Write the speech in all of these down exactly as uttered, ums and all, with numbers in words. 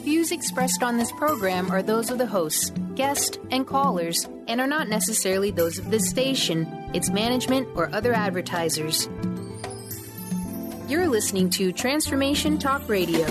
views expressed on this program are those of the hosts, guests, and callers, and are not necessarily those of this station, its management, or other advertisers. You're listening to Transformation Talk Radio.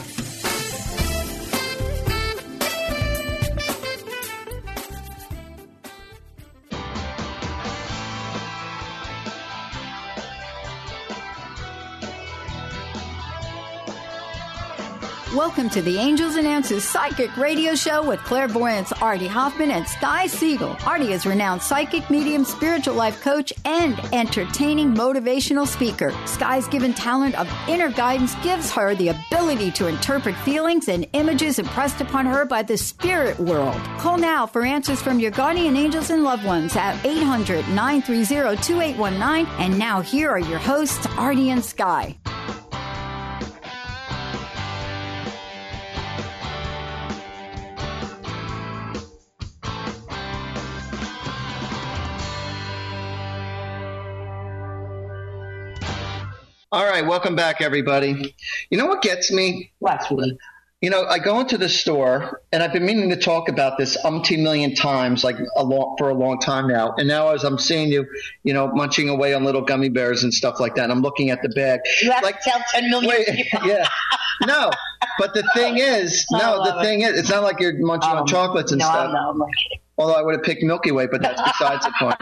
Welcome to the Angels and Answers Psychic Radio Show with clairvoyants Artie Hoffman and Sky Siegel. Artie is a renowned psychic, medium, spiritual life coach, and entertaining motivational speaker. Sky's given talent of inner guidance gives her the ability to interpret feelings and images impressed upon her by the spirit world. Call now for answers from your guardian angels and loved ones at eight hundred, nine three zero, two eight one nine. And now here are your hosts, Artie and Sky. All right, welcome back, everybody. You know what gets me? What, sweetie? You know, I go into the store, and I've been meaning to talk about this umpteen million times, like a long, for a long time now. And now as I'm seeing you, you know, munching away on little gummy bears and stuff like that, and I'm looking at the bag. You have like, to tell ten million wait, people. Yeah. No, but the thing is, no, the thing is, it's not like you're munching um, on chocolates and no, stuff. No, I'm not kidding. Although I would have picked Milky Way, but that's besides the point.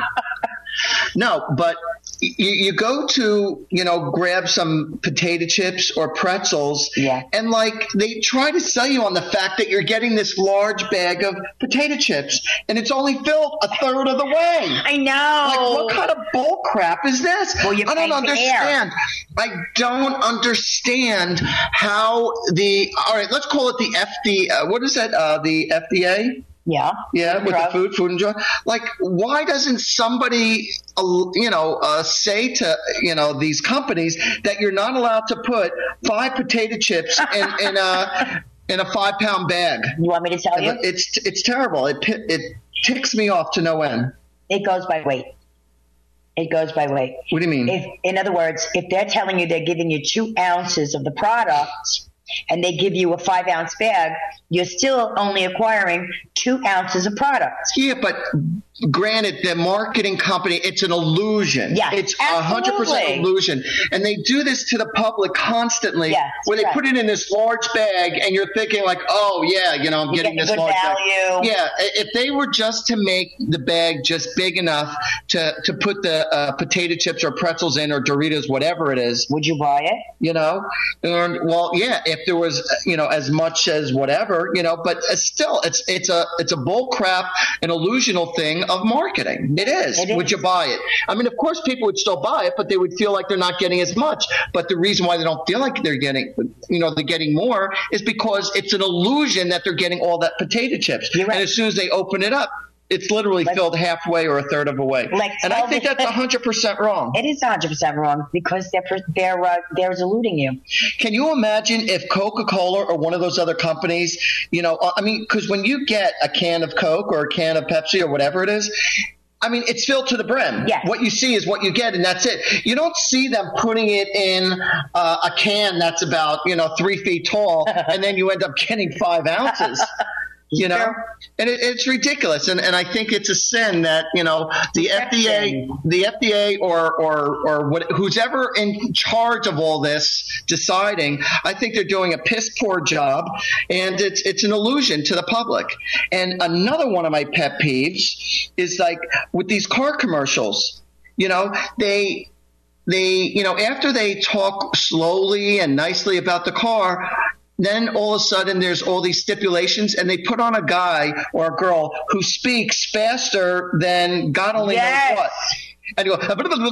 No, but you, you go to, you know, grab some potato chips or pretzels, yeah. and like they try to sell you on the fact that you're getting this large bag of potato chips, and it's only filled a third of the way. I know. Like, what kind of bull crap is this? Well, you I don't understand. I don't understand how the – all right, let's call it the F D A. Uh, what is that? Uh, the F D A? Yeah. Yeah, with drug. the food, food and drug. Like, why doesn't somebody, uh, you know, uh, say to, you know, these companies that you're not allowed to put five potato chips in, in a in a five pound bag? You want me to tell you? It's it's terrible. It it ticks me off to no end. It goes by weight. It goes by weight. What do you mean? If, in other words, if they're telling you they're giving you two ounces of the product and they give you a five ounce bag, you're still only acquiring two ounces of product. Yeah, but granted, the marketing company, it's an illusion. Yeah, it's a hundred percent illusion. And they do this to the public constantly, yeah, where they right. put it in this large bag and you're thinking like, oh yeah, you know, I'm you're getting, getting this good large value. bag. Yeah, if they were just to make the bag just big enough to, to put the uh, potato chips or pretzels in or Doritos, whatever it is. Would you buy it? You know, and, well, yeah, if there was, you know, as much as whatever, you know, but still, it's it's a it's a bull crap, an illusional thing of marketing. It is. It is. Would you buy it? I mean, of course, people would still buy it, but they would feel like they're not getting as much. But the reason why they don't feel like they're getting, you know, they're getting more is because it's an illusion that they're getting all that potato chips. You're right. And as soon as they open it up, it's literally Let's, filled halfway or a third of a way. Like and I think that's one hundred percent wrong. It is one hundred percent wrong because they're they're uh, they're eluding you. Can you imagine if Coca-Cola or one of those other companies, you know, I mean, because when you get a can of Coke or a can of Pepsi or whatever it is, I mean, it's filled to the brim. Yes. What you see is what you get, and that's it. You don't see them putting it in uh, a can that's about, you know, three feet tall, and then you end up getting five ounces. You know, and it, it's ridiculous, and and I think it's a sin that, you know, the F D A, the F D A, or or or what, who's ever in charge of all this deciding, I think they're doing a piss poor job, and it's it's an illusion to the public. And another one of my pet peeves is like with these car commercials. You know, they. They, you know, after they talk slowly and nicely about the car, then all of a sudden there's all these stipulations, and they put on a guy or a girl who speaks faster than God only yes. knows what. And you go,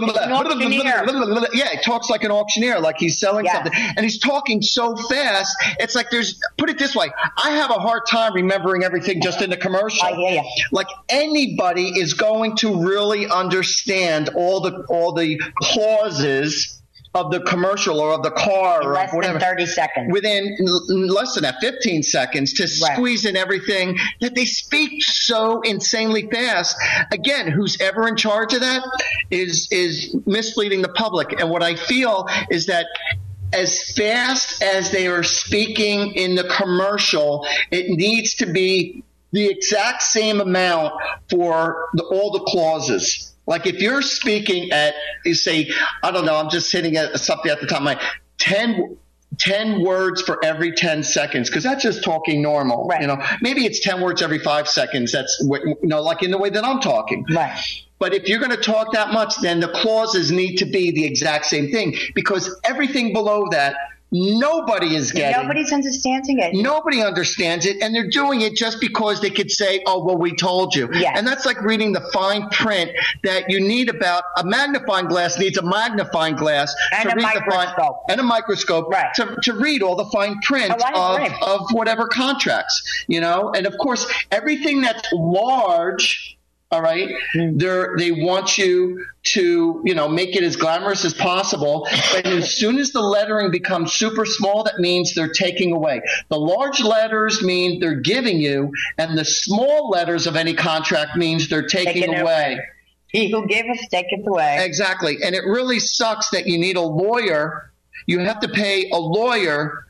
yeah, he talks like an auctioneer, like he's selling yeah. something. And he's talking so fast, it's like there's, put it this way, I have a hard time remembering everything just in the commercial. I hear you. Like anybody is going to really understand all the all the clauses of the commercial or of the car in or less whatever. than thirty seconds. Within less than that, fifteen seconds to right. squeeze in everything that they speak so insanely fast. Again, who's ever in charge of that is is misleading the public. And what I feel is that as fast as they are speaking in the commercial, it needs to be the exact same amount for the, all the clauses. Like if you're speaking at, you say, I don't know, I'm just hitting at something at the top of my ten, ten words for every ten seconds, because that's just talking normal. Right. You know, maybe it's ten words every five seconds. That's what, you know, like in the way that I'm talking. Right. But if you're going to talk that much, then the clauses need to be the exact same thing, because everything below that, nobody is getting. Nobody's understanding it. Nobody understands it, and they're doing it just because they could say, oh, well, we told you. Yes. And that's like reading the fine print that you need about a magnifying glass needs a magnifying glass and to a read microscope. the fine, and a microscope right. to, to read all the fine print oh, of, of whatever contracts, you know. And of course, everything that's large, all right, mm. they're, they want you to, you know, make it as glamorous as possible. But as soon as the lettering becomes super small, that means they're taking away. The large letters mean they're giving you, and the small letters of any contract means they're taking, taking away. He who giveth taketh away. Exactly. And it really sucks that you need a lawyer. You have to pay a lawyer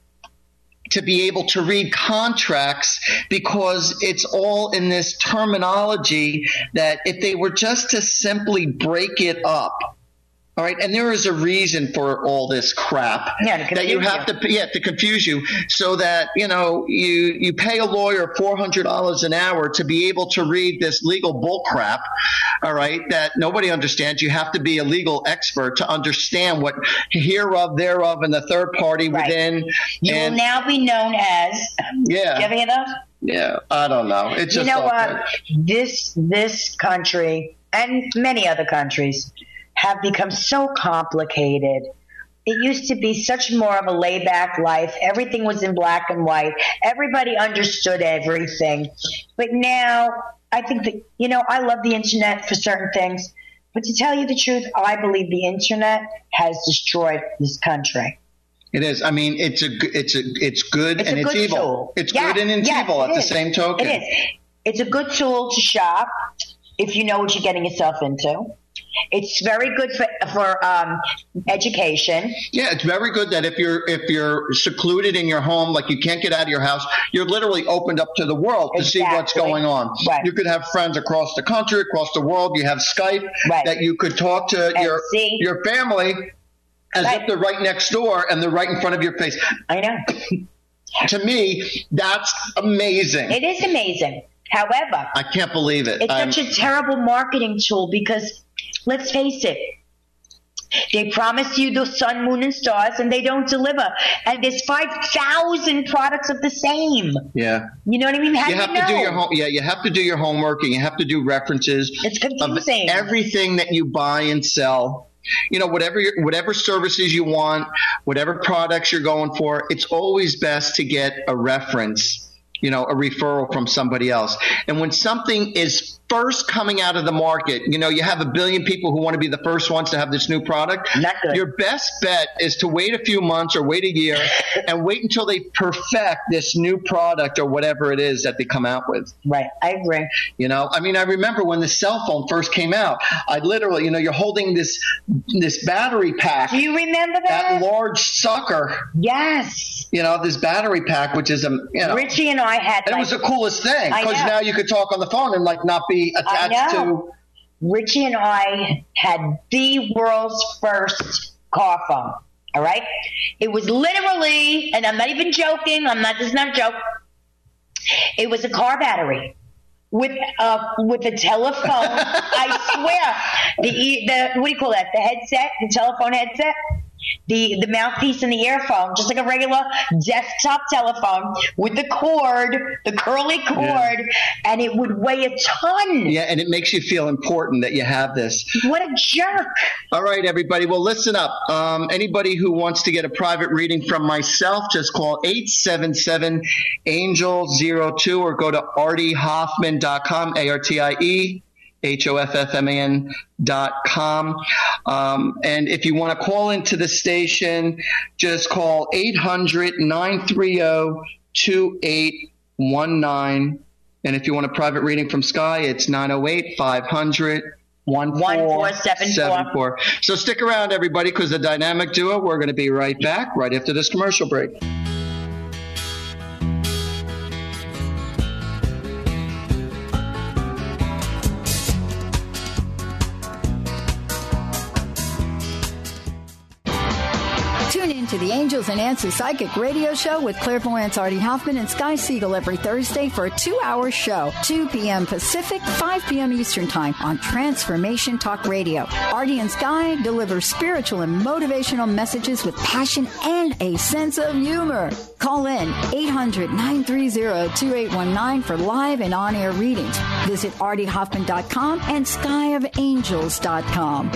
to be able to read contracts, because it's all in this terminology that if they were just to simply break it up, all right, and there is a reason for all this crap yeah, that you have you. to yeah to confuse you, so that you know you you pay a lawyer four hundred dollars an hour to be able to read this legal bull crap, all right, that nobody understands. You have to be a legal expert to understand what hereof, thereof, and the third party right. within. You and, will now be known as. Yeah. Do you ever hear that? Yeah, I don't know. It's just you know what? Good. This this country and many other countries have become so complicated. It used to be such more of a laid-back life. Everything was in black and white. Everybody understood everything. But now, I think that, you know, I love the internet for certain things. But to tell you the truth, I believe the internet has destroyed this country. It is. I mean, it's a, it's a, it's good it's and it's evil. Tool. It's yes, good and it's yes, evil at is. the same token. It is. It's a good tool to shop if you know what you're getting yourself into. It's very good for for um, education. Yeah, it's very good that if you're if you're secluded in your home, like you can't get out of your house, you're literally opened up to the world to exactly. see what's going on. Right. You could have friends across the country, across the world. You have Skype right. that you could talk to and your see. your family as right. if they're right next door and they're right in front of your face. I know. To me, that's amazing. It is amazing. However, I can't believe it. It's I'm, such a terrible marketing tool because. Let's face it, they promise you the sun, moon, and stars, and they don't deliver. And there's five thousand products of the same. Yeah. You know what I mean? How you do have you know? to do your home. Yeah, you have to do your homework, and you have to do references. It's confusing. Of everything that you buy and sell. You know, whatever your, whatever services you want, whatever products you're going for, it's always best to get a reference. You know, a referral from somebody else. And when something is first coming out of the market, you know, you have a billion people who want to be the first ones to have this new product. Not good. Your best bet is to wait a few months or wait a year and wait until they perfect this new product or whatever it is that they come out with. Right. I agree. You know, I mean, I remember when the cell phone first came out, I literally, you know, you're holding this this battery pack. Do you remember that? That large sucker. Yes. You know, this battery pack, which is a, you know. Richie and I had. And like, it was the coolest thing because now you could talk on the phone and like not be attached to. Richie and I had the world's first car phone. All right, it was literally, and I'm not even joking. I'm not. This is not a joke. It was a car battery with a with a telephone. I swear, the the what do you call that? The headset, the telephone headset. The the mouthpiece and the earphone, just like a regular desktop telephone with the cord, the curly cord, yeah. and it would weigh a ton. Yeah, and it makes you feel important that you have this. What a jerk. All right, everybody. Well, listen up. Um, anybody who wants to get a private reading from myself, just call eight seven seven, angel zero two or go to artie hoffman dot com, A R T I E. H O F F M A N dot com. Um, and if you want to call into the station, just call eight hundred, nine three zero, two eight one nine. And if you want a private reading from Sky, it's nine oh eight, five hundred, One, One, four, four, seven, seven, four. four. So stick around, everybody, because the dynamic duo, we're going to be right back right after this commercial break. Tune in to the Angels and Answers Psychic Radio Show with clairvoyants Artie Hoffman and Sky Siegel every Thursday for a two-hour show, two p.m. Pacific, five p.m. Eastern Time on Transformation Talk Radio. Artie and Sky deliver spiritual and motivational messages with passion and a sense of humor. Call in eight hundred, nine three zero, two eight one nine for live and on-air readings. Visit artie hoffman dot com and sky of angels dot com.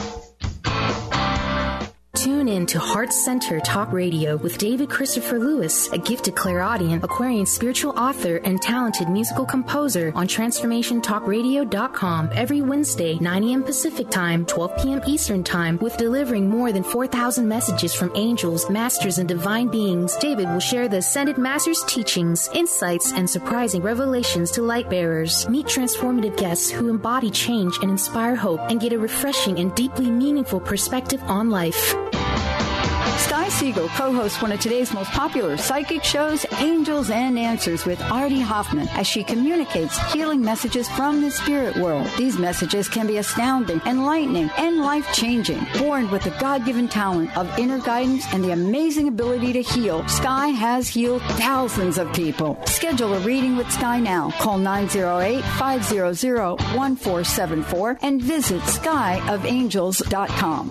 Tune in to Heart Center Talk Radio with David Christopher Lewis, a gifted clairaudient, Aquarian spiritual author, and talented musical composer on transformation talk radio dot com every Wednesday, nine a.m. Pacific Time, twelve p.m. Eastern Time, with delivering more than four thousand messages from angels, masters, and divine beings. David will share the Ascended Masters' teachings, insights, and surprising revelations to light bearers. Meet transformative guests who embody change and inspire hope and get a refreshing and deeply meaningful perspective on life. Sky Siegel co-hosts one of today's most popular psychic shows, Angels and Answers with Artie Hoffman, as she communicates healing messages from the spirit world. These messages can be astounding, enlightening, and life-changing. Born with the God-given talent of inner guidance and the amazing ability to heal, Sky has healed thousands of people. Schedule a reading with Sky now. Call nine zero eight, five zero zero, one four seven four and visit sky of angels dot com.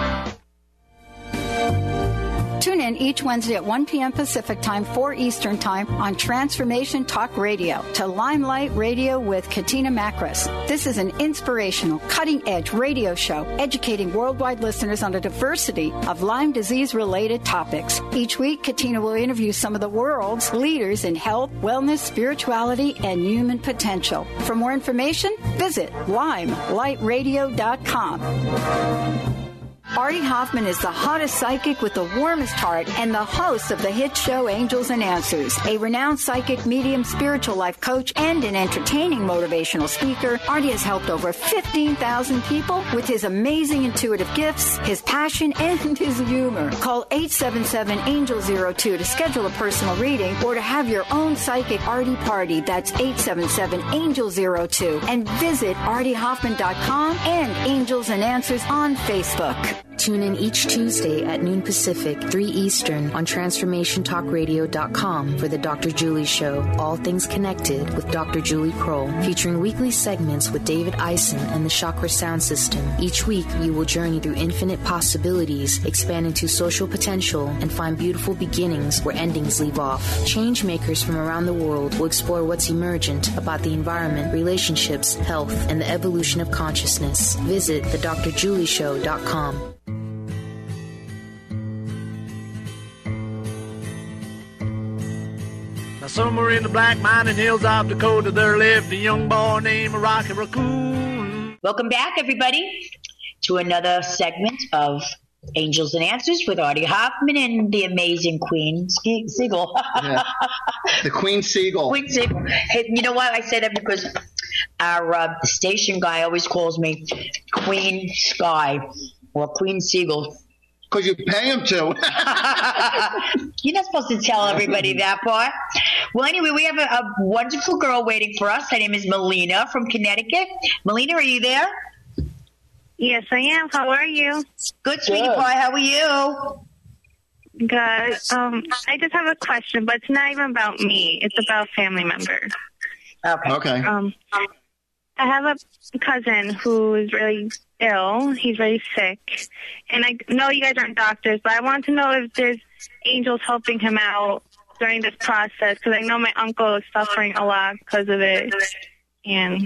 Tune in each Wednesday at one p.m. Pacific Time, four Eastern Time on Transformation Talk Radio to Limelight Radio with Katina Makris. This is an inspirational, cutting-edge radio show educating worldwide listeners on a diversity of Lyme disease-related topics. Each week, Katina will interview some of the world's leaders in health, wellness, spirituality, and human potential. For more information, visit limelight radio dot com. Artie Hoffman is the hottest psychic with the warmest heart and the host of the hit show Angels and Answers. A renowned psychic, medium, spiritual life coach, and an entertaining motivational speaker, Artie has helped over fifteen thousand people with his amazing intuitive gifts, his passion, and his humor. Call eight seven seven, angel zero two to schedule a personal reading or to have your own psychic Artie party. That's eight seven seven, angel zero two. And visit artie hoffman dot com and Angels and Answers on Facebook. Tune in each Tuesday at noon Pacific, three Eastern on transformation talk radio dot com for the Doctor Julie Show, All Things Connected with Doctor Julie Kroll, featuring weekly segments with David Eisen and the Chakra Sound System. Each week, you will journey through infinite possibilities, expand into social potential, and find beautiful beginnings where endings leave off. Change makers from around the world will explore what's emergent about the environment, relationships, health, and the evolution of consciousness. Visit the dr julie show dot com. Now somewhere in the black mining hills of Dakota, there lived a young boy named Rocky Raccoon. Welcome back, everybody, to another segment of Angels and Answers with Artie Hoffman and the amazing Queen Siegel. Yeah. The Queen Siegel. Queen Siegel. Hey, you know why I say that? Because our uh, station guy always calls me Queen Sky or Queen Siegel. Because you pay him to. You're not supposed to tell everybody that part. Well, anyway, we have a, a wonderful girl waiting for us. Her name is Melina from Connecticut. Melina, are you there? Yes, I am. How are you? Good, sweetie pie. How are you? Good. Um, I just have a question, but it's not even about me. It's about family members. Okay. Okay. Um, I have a cousin who is really ill. He's really sick. And I know you guys aren't doctors, but I want to know if there's angels helping him out during this process, because I know my uncle is suffering a lot because of it. And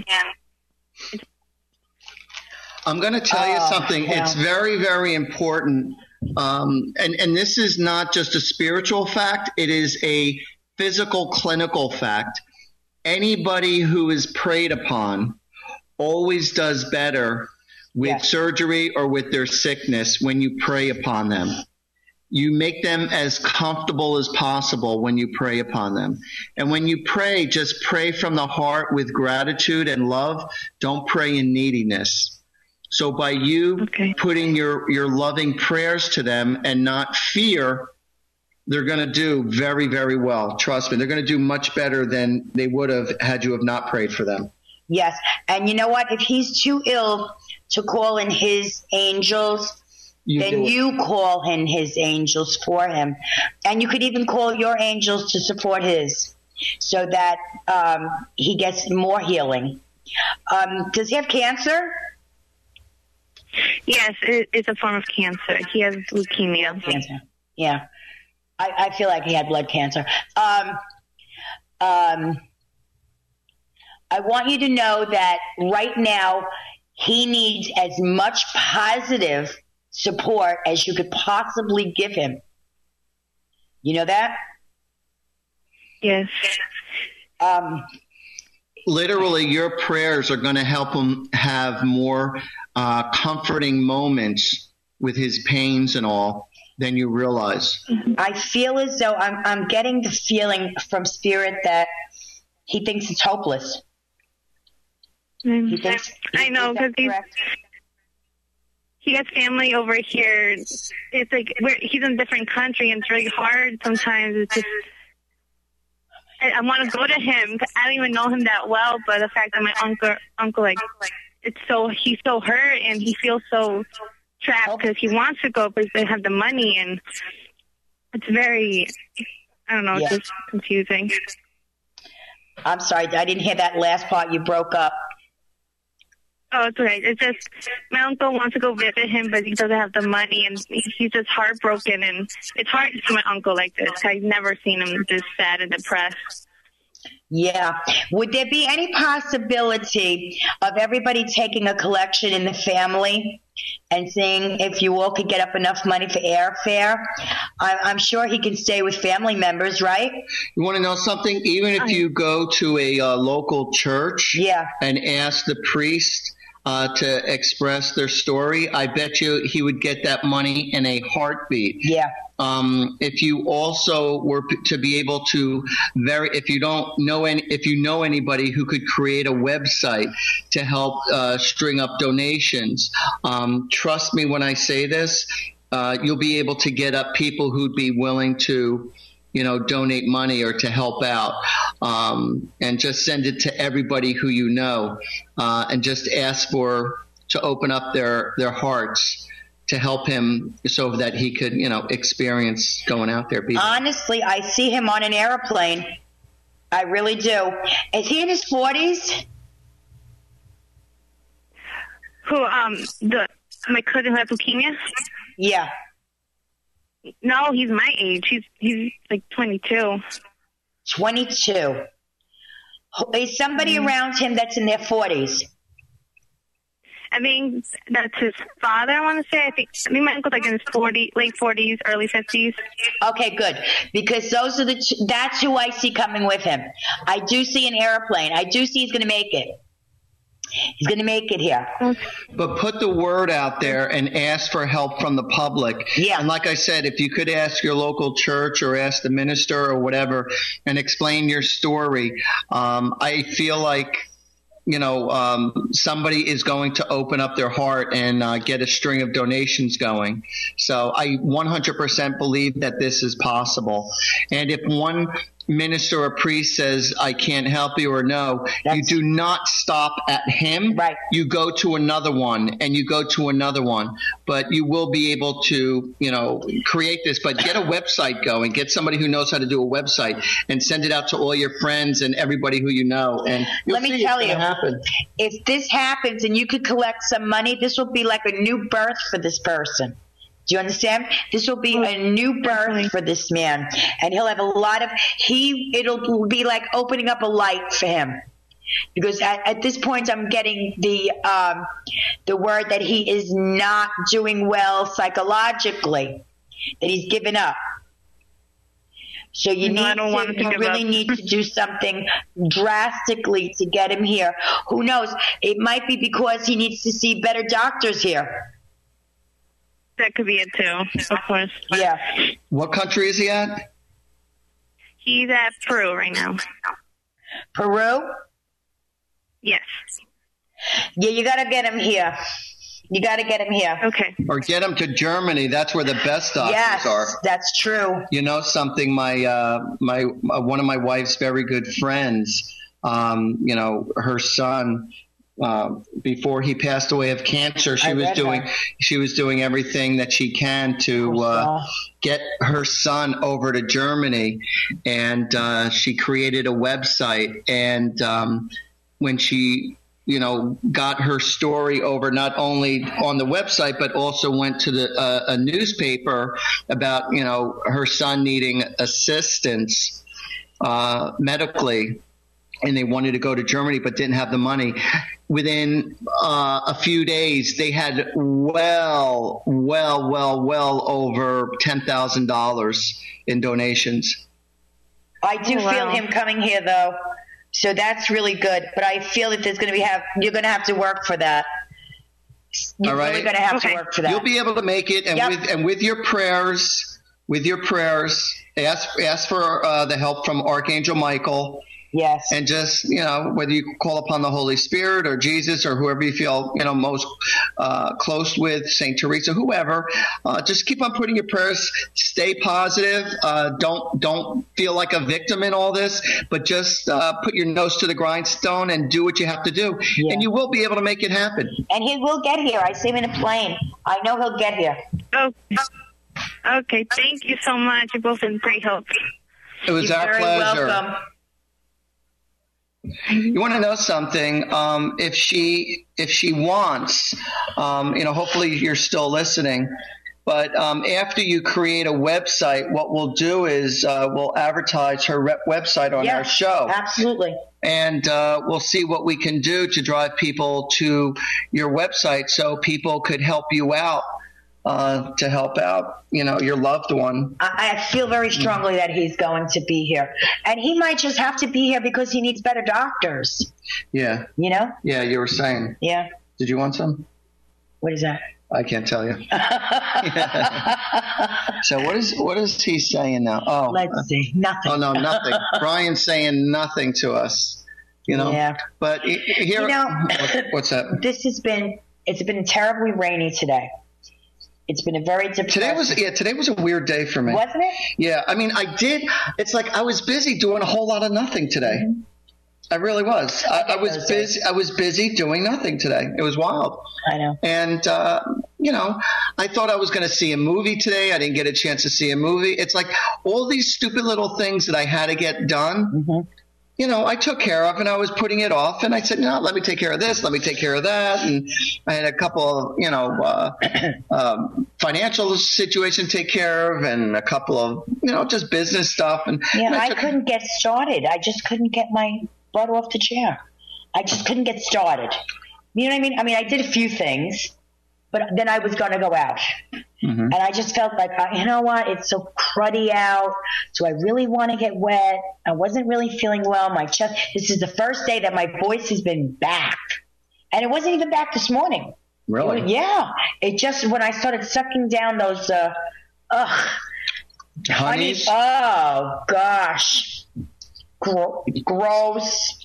I'm going to tell you Oh, something. yeah. It's very, very important. Um, and, and this is not just a spiritual fact. It is a physical, clinical fact. Anybody who is preyed upon always does better with Yes. surgery or with their sickness when you prey upon them. You make them as comfortable as possible when you pray upon them. And when you pray, just pray from the heart with gratitude and love. Don't pray in neediness. So by you Okay. putting your, your loving prayers to them and not fear, they're going to do very, very well. Trust me, they're going to do much better than they would have had you have not prayed for them. Yes. And you know what? If he's too ill to call in his angels, You then do it. you call in his angels for him. And you could even call your angels to support his so that um, he gets more healing. Um, does he have cancer? Yes, it, it's a form of cancer. He has leukemia. Cancer. Yeah. I, I feel like he had blood cancer. Um, um, I want you to know that right now he needs as much positive support as you could possibly give him. You know that? Yes. Um, Literally, your prayers are going to help him have more uh, comforting moments with his pains and all than you realize. I feel as though I'm, I'm getting the feeling from Spirit that he thinks it's hopeless. Mm. He thinks, I know, is that because he's correct? he has family over here. It's like we're, he's in a different country, and it's really hard sometimes. It's just I, I want to go to him. I don't even know him that well, but the fact that my uncle uncle like it's so he's so hurt and he feels so trapped because he wants to go, but he doesn't have the money, and it's very I don't know. It's Yeah. just confusing. I'm sorry, I didn't hear that last part. You broke up. Oh, it's okay. It's just my uncle wants to go visit him, but he doesn't have the money, and he's just heartbroken. And it's hard to see my uncle like this. I've never seen him this sad and depressed. Yeah. Would there be any possibility of everybody taking a collection in the family and seeing if you all could get up enough money for airfare? I'm, I'm sure he can stay with family members, right? You want to know something? Even if you go to a uh, local church Yeah. and ask the priest uh, to express their story, I bet you he would get that money in a heartbeat. Yeah. Um, if you also were p- to be able to very, if you don't know any, if you know anybody who could create a website to help uh, string up donations, um, trust me when I say this, uh, you'll be able to get up people who'd be willing to, you know, donate money or to help out, um, and just send it to everybody who you know, uh, and just ask for to open up their their hearts to help him so that he could, you know, experience going out there. Be- Honestly, I see him on an airplane. I really do. Is he in his forties? Who? Um, the my cousin who has leukemia. Yeah. No, he's my age. He's he's like twenty-two. twenty-two. Is somebody around him that's in their forties? I think that's his father. I want to say. I think I think my uncle's like in his forty, late forties, early fifties. Okay, good. Because those are the t- that's who I see coming with him. I do see an airplane. I do see he's going to make it. He's going to make it here. But put the word out there and ask for help from the public. Yeah. And like I said, if you could ask your local church or ask the minister or whatever and explain your story, um, I feel like, you know, um, somebody is going to open up their heart and uh, get a string of donations going. So I one hundred percent believe that this is possible. And if one minister or priest says, I can't help you or no, That's- you do not stop at him. Right. You go to another one and you go to another one, but you will be able to, you know, create this, but get a website going, get somebody who knows how to do a website and send it out to all your friends and everybody who you know. And you'll Let me see tell it's you. gonna happen. If this happens and you could collect some money, this will be like a new birth for this person. Do you understand? This will be a new birth for this man, and he'll have a lot of he. It'll be like opening up a light for him, because at, at this point, I'm getting the um, the word that he is not doing well psychologically, that he's given up. So you No, I need don't want to, him to you give really up. need to do something drastically to get him here. Who knows? It might be because he needs to see better doctors here. That could be it too, of course. Yeah. What country is he at? He's at Peru right now. Peru? Yes. Yeah, you got to get him here. You got to get him here. Okay. Or get him to Germany. That's where the best doctors yes, are. That's true. You know something? My uh, my uh, one of my wife's very good friends. Um, you know, her son. Uh, before he passed away of cancer, she I was doing her. she was doing everything that she can to uh, get her son over to Germany, and uh, she created a website. And um, when she, you know, got her story over, not only on the website but also went to the uh, a newspaper about, you know, her son needing assistance uh, medically, and they wanted to go to Germany but didn't have the money. Within uh, a few days, they had well, well, well, well over ten thousand dollars in donations. I do Oh, wow. feel him coming here, though. So that's really good. But I feel that there's going to be have you're going to have to work for that. You're All right. really going to have Okay. to work for that. You'll be able to make it, and Yep. with and with your prayers, with your prayers, ask ask for uh, the help from Archangel Michael. Yes. And just, you know, whether you call upon the Holy Spirit or Jesus or whoever you feel, you know, most uh, close with, Saint Teresa, whoever, uh, just keep on putting your prayers. Stay positive. Uh, don't don't feel like a victim in all this, but just uh, put your nose to the grindstone and do what you have to do, Yeah. and you will be able to make it happen. And he will get here. I see him in a plane. I know he'll get here. Oh, okay. Thank you so much. You've both been great help. It was You're our very pleasure. welcome. You want to know something? Um, if she if she wants, um, you know, hopefully you're still listening. But um, after you create a website, what we'll do is uh, we'll advertise her rep website on Yeah, our show, absolutely. and uh, we'll see what we can do to drive people to your website so people could help you out. Uh, to help out, you know, your loved one. I, I feel very strongly that he's going to be here. And he might just have to be here because he needs better doctors. Yeah, You know? yeah. You were saying. Yeah. Did you want some? What is that? I can't tell you. So what is what is he saying now? Oh, Let's see. Nothing. oh no, nothing. Brian's saying nothing to us. You know. Yeah. But he- here, You know- what- what's that? This has been, it's been terribly rainy today. It's been a very depressing. Today was yeah. Today was a weird day for me. Wasn't it? Yeah. I mean, I did. It's like I was busy doing a whole lot of nothing today. Mm-hmm. I really was. I, I was those days. busy. I was busy doing nothing today. It was wild. I know. And, uh, you know, I thought I was going to see a movie today. I didn't get a chance to see a movie. It's like all these stupid little things that I had to get done, Mm-hmm. you know, I took care of, and I was putting it off. And I said, no, let me take care of this. Let me take care of that. And I had a couple of, you know, uh, um, financial situation to take care of, and a couple of, you know, just business stuff. And Yeah, and I took- couldn't get started. I just couldn't get my butt off the chair. I just couldn't get started. You know what I mean? I mean, I did a few things, but then I was going to go out. Mhm. And I just felt like, uh, you know what? It's so cruddy out. So I really want to get wet. I wasn't really feeling well. My chest, this is the first day that my voice has been back. And it wasn't even back this morning. Really? Yeah. It just, when I started sucking down those, uh, ugh. Honey, Honeys? oh, gosh. Gro- gross.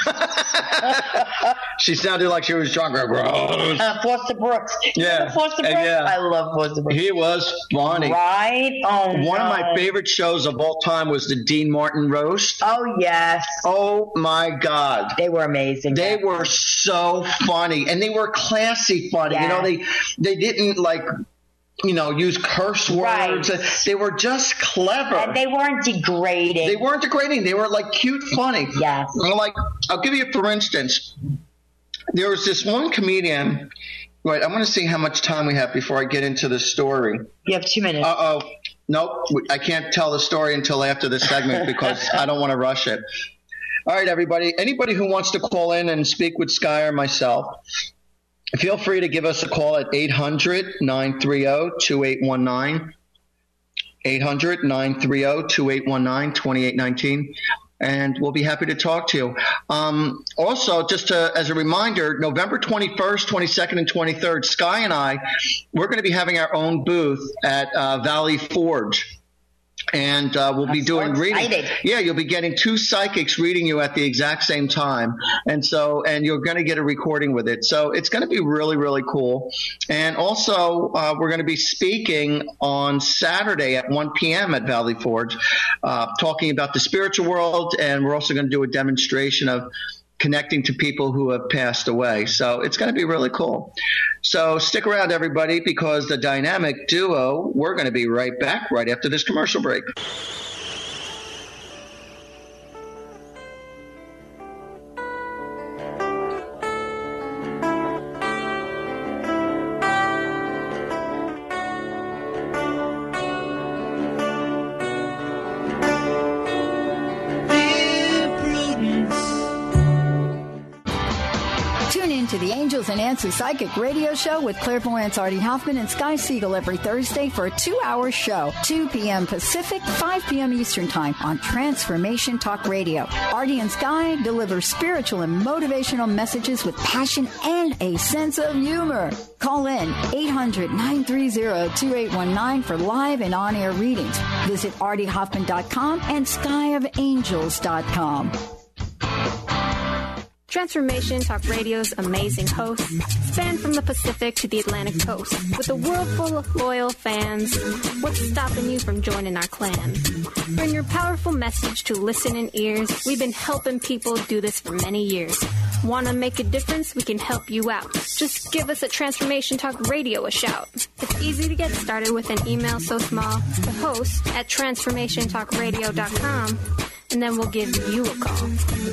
She sounded like she was drunk. Gross. Uh, Foster Brooks. Yeah, Remember Foster and Brooks? yeah. I love Foster Brooks. He was funny. Right? Oh, One of my no. favorite shows of all time was the Dean Martin roast. Oh, yes. Oh my God. They were amazing. They were so funny, and they were classy funny. You know, they they didn't like, you know, use curse words. Right. They were just clever. And they weren't degrading. They weren't degrading. They were like cute, funny. Yes. And like, I'll give you, for instance, there was this one comedian. Right, I'm going to see how much time we have before I get into the story. You have two minutes. Uh oh. Nope. I can't tell the story until after the segment because I don't want to rush it. All right, everybody. Anybody who wants to call in and speak with Sky or myself, feel free to give us a call at eight hundred, nine three zero, two eight one nine. eight hundred, nine three zero, two eight one nine, two eight one nine. And we'll be happy to talk to you. Um, also, just to, as a reminder, November twenty-first, twenty-second, and twenty-third, Sky and I, we're going to be having our own booth at uh, Valley Forge. And uh, we'll I'm be doing so reading. Yeah, you'll be getting two psychics reading you at the exact same time. And so, and you're going to get a recording with it. So it's going to be really, really cool. And also, uh, we're going to be speaking on Saturday at one p.m. at Valley Forge, uh, talking about the spiritual world. And we're also going to do a demonstration of connecting to people who have passed away. So it's going to be really cool. So stick around, everybody, because the dynamic duo, we're going to be right back right after this commercial break. To the Angels and Answers Psychic Radio Show with clairvoyants Artie Hoffman and Sky Siegel every Thursday for a two-hour show, two p.m. Pacific, five p.m. Eastern Time on Transformation Talk Radio. Artie and Sky deliver spiritual and motivational messages with passion and a sense of humor. Call in eight hundred, nine three zero, two eight one nine for live and on-air readings. Visit artie hoffman dot com and sky of angels dot com. Transformation Talk Radio's amazing hosts span from the Pacific to the Atlantic coast. With a world full of loyal fans, what's stopping you from joining our clan? Bring your powerful message to listening ears. We've been helping people do this for many years. Want to make a difference? We can help you out. Just give us at Transformation Talk Radio a shout. It's easy to get started with an email so small to host at transformation talk radio dot com, and then we'll give you a call.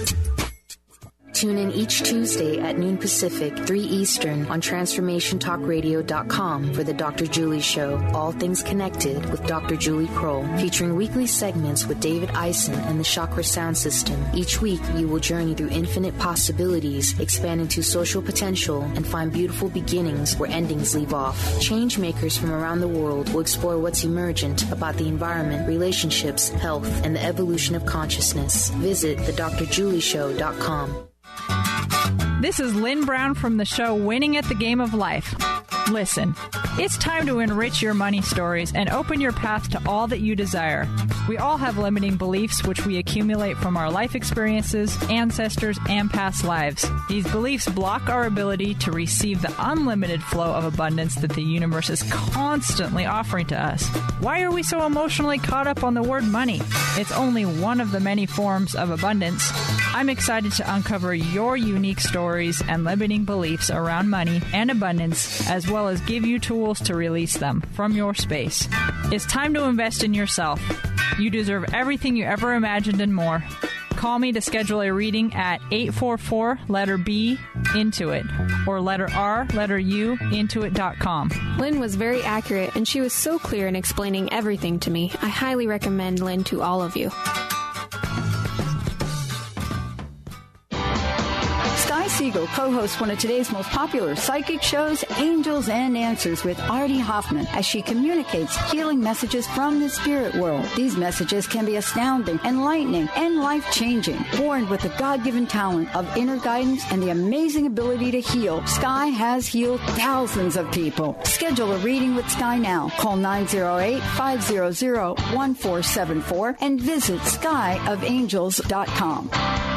Tune in each Tuesday at noon Pacific, three Eastern on transformation talk radio dot com for the Doctor Julie Show, All Things Connected with Doctor Julie Kroll, featuring weekly segments with David Eisen and the Chakra Sound System. Each week, you will journey through infinite possibilities, expand into social potential, and find beautiful beginnings where endings leave off. Change makers from around the world will explore what's emergent about the environment, relationships, health, and the evolution of consciousness. Visit the dr julie show dot com. This is Lynn Brown from the show Winning at the Game of Life. Listen, it's time to enrich your money stories and open your path to all that you desire. We all have limiting beliefs which we accumulate from our life experiences, ancestors, and past lives. These beliefs block our ability to receive the unlimited flow of abundance that the universe is constantly offering to us. Why are we so emotionally caught up on the word money? It's only one of the many forms of abundance. I'm excited to uncover your unique stories and limiting beliefs around money and abundance, as well as give you tools to release them from your space. It's time to invest in yourself. You deserve everything you ever imagined and more. Call me to schedule a reading at eight four four, letter B, Intuit, or letter R, letter U, intuit dot com. Lynn was very accurate, and she was so clear in explaining everything to me. I highly recommend Lynn to all of you. Siegel co-hosts one of today's most popular psychic shows, Angels and Answers with Artie Hoffman, as she communicates healing messages from the spirit world. These messages can be astounding, enlightening, and life-changing. Born with the God-given talent of inner guidance and the amazing ability to heal, Sky has healed thousands of people. Schedule a reading with Sky now. Call nine zero eight, five zero zero, one four seven four and visit sky of angels dot com.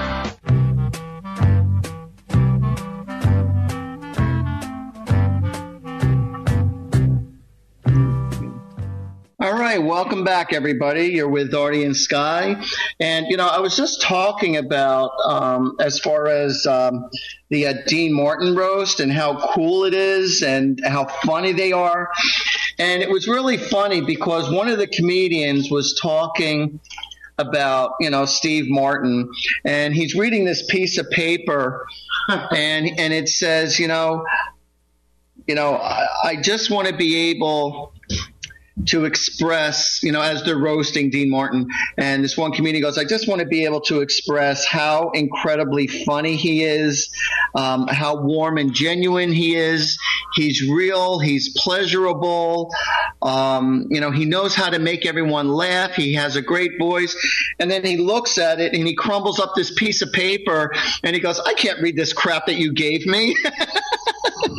All right, welcome back, everybody. You're with Artie and Sky. And, you know, I was just talking about, um, as far as um, the uh, Dean Martin roast and how cool it is and how funny they are. And it was really funny because one of the comedians was talking about, you know, Steve Martin, and he's reading this piece of paper, and and it says, you know, you know, I, I just want to be able to express, you know, as they're roasting Dean Martin, and this one comedian goes, I just want to be able to express how incredibly funny he is, um, how warm and genuine he is. He's real. He's pleasurable. Um, you know, he knows how to make everyone laugh. He has a great voice. And then he looks at it and he crumbles up this piece of paper and he goes, I can't read this crap that you gave me.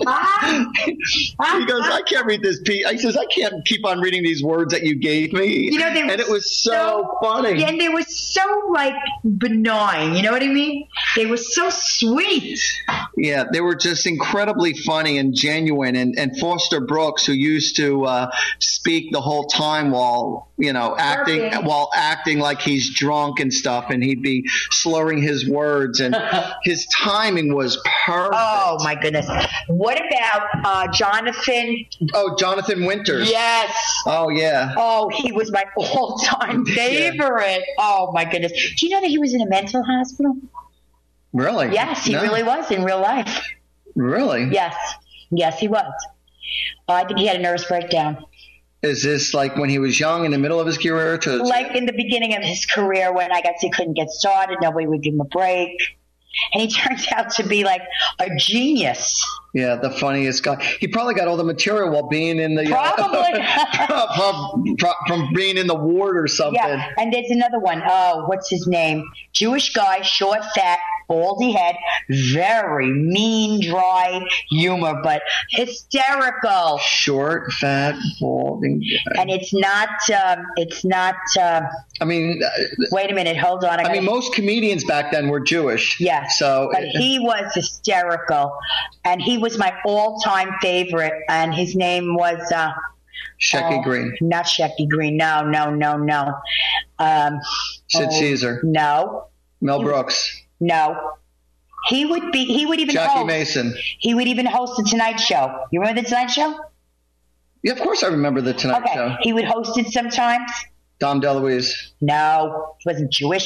He goes, I can't read this piece. He says, I can't keep on reading these words that you gave me. You know, they and were it was so, so funny. Yeah, and they were so, like, benign. You know what I mean? They were so sweet. Yeah, they were just incredibly funny and genuine. And, and Foster Brooks, who used to uh, speak the whole time while, you know, acting Burping. while acting like he's drunk and stuff, and he'd be slurring his words, and his timing was perfect. Oh, my goodness. What about uh, Jonathan? Oh, Jonathan Winters. Yes. Oh, yeah. Oh, he was my all-time favorite. Oh, my goodness. Do you know that he was in a mental hospital? Really? Yes, he No. really was in real life. Really? Yes. Yes, he was. Uh, I think he had a nervous breakdown. Is this like when he was young, in the middle of his career? To, Like in the beginning of his career when I guess he couldn't get started, nobody would give him a break. And he turned out to be like a genius. Yeah, the funniest guy. He probably got all the material while being in the Probably. uh, from, from, from being in the ward or something. Yeah, and there's another one. Oh, what's his name? Jewish guy, short, fat, baldy head, very mean, dry humor, but hysterical. Short, fat, balding. And it's not. Um, it's not. Um, I mean, uh, wait a minute. Hold on. I, I gotta, mean, most comedians back then were Jewish. Yeah. So, but he was hysterical, and he was my all-time favorite. And his name was. Uh, Shecky oh, Green. Not Shecky Green. No, no, no, no. Um, Sid oh, Caesar. No. Mel Brooks. No. He would be. He would even Jackie host. Mason. He would even host the Tonight Show. You remember the Tonight Show? Yeah, of course I remember the Tonight Okay. Show. He would host it sometimes. Dom DeLuise. No, he wasn't Jewish.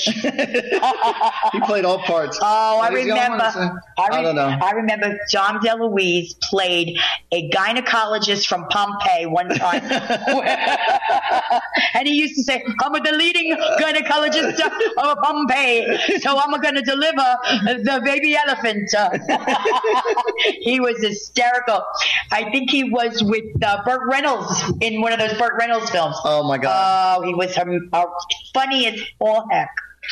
He played all parts. Oh, I Was he the only remember. one to say- I, re- I don't know. I remember Dom DeLuise played a gynecologist from Pompeii one time, and he used to say, "I'm the leading gynecologist of Pompeii, so I'm going to deliver the baby elephant." He was hysterical. I think he was with uh, Burt Reynolds in one of those Burt Reynolds films. Oh my God. Oh, he was um, uh, funny as all heck.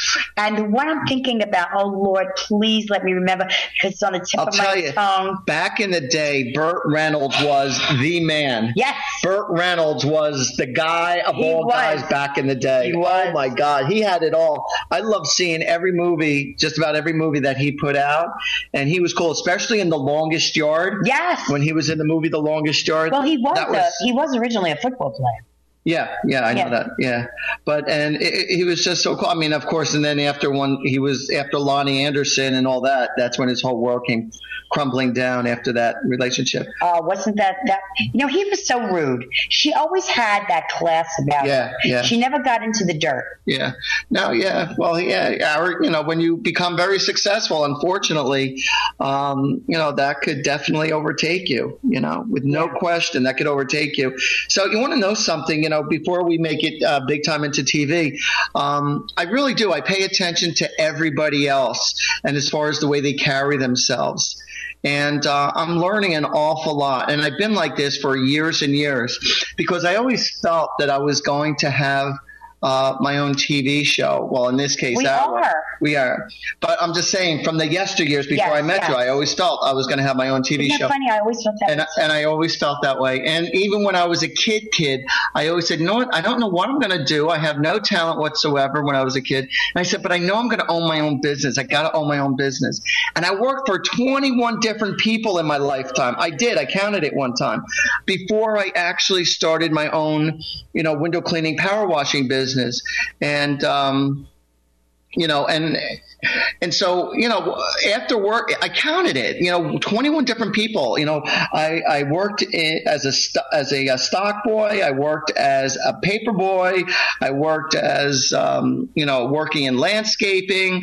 And what I'm thinking about, oh Lord, please let me remember, because it's on the tip I'll of tell my you, tongue. back in the day, Burt Reynolds was the man. Yes. Burt Reynolds was the guy of He all was. guys back in the day. He was. Oh my God, he had it all. I love seeing every movie, just about every movie that he put out, and he was cool, especially in The Longest Yard. Yes. When he was in the movie The Longest Yard. Well, he was, That a, he was originally a football player. Yeah, yeah, I Yeah. know that. Yeah, but and it, it, he was just so cool. I mean, of course, and then after one, he was after Lonnie Anderson and all that. That's when his whole world came crumbling down after that relationship. Uh, wasn't that that? You know, he was so rude. She always had that class about Yeah, her. yeah. She never got into the dirt. Yeah. No. Yeah. Well. Yeah. Our, you know, when you become very successful, unfortunately, um, you know, that could definitely overtake you. You know, with no Yeah. question, that could overtake you. So you want to know something? You know, before we make it uh, big time into T V, um, I really do. I pay attention to everybody else, and as far as the way they carry themselves. And uh, I'm learning an awful lot. And I've been like this for years and years because I always felt that I was going to have uh, my own T V show. Well, in this case, We our- are. We are. But I'm just saying, from the yesteryears before Yes, I met yes. you, I always felt I was going to have my own T V Isn't show. that funny? I always felt that. And, I- and I always felt that way. And even when I was a kid, kid, I always said, you know what? I don't know what I'm going to do. I have no talent whatsoever when I was a kid. And I said, but I know I'm going to own my own business. I got to own my own business. And I worked for twenty-one different people in my lifetime. I did. I counted it one time before I actually started my own, you know, window cleaning, power washing business. And, um, you know, and and so, you know, after work, I counted it, you know, twenty-one different people. You know, I, I worked in, as a st- as a, a stock boy. I worked as a paper boy. I worked as, um, you know, working in landscaping,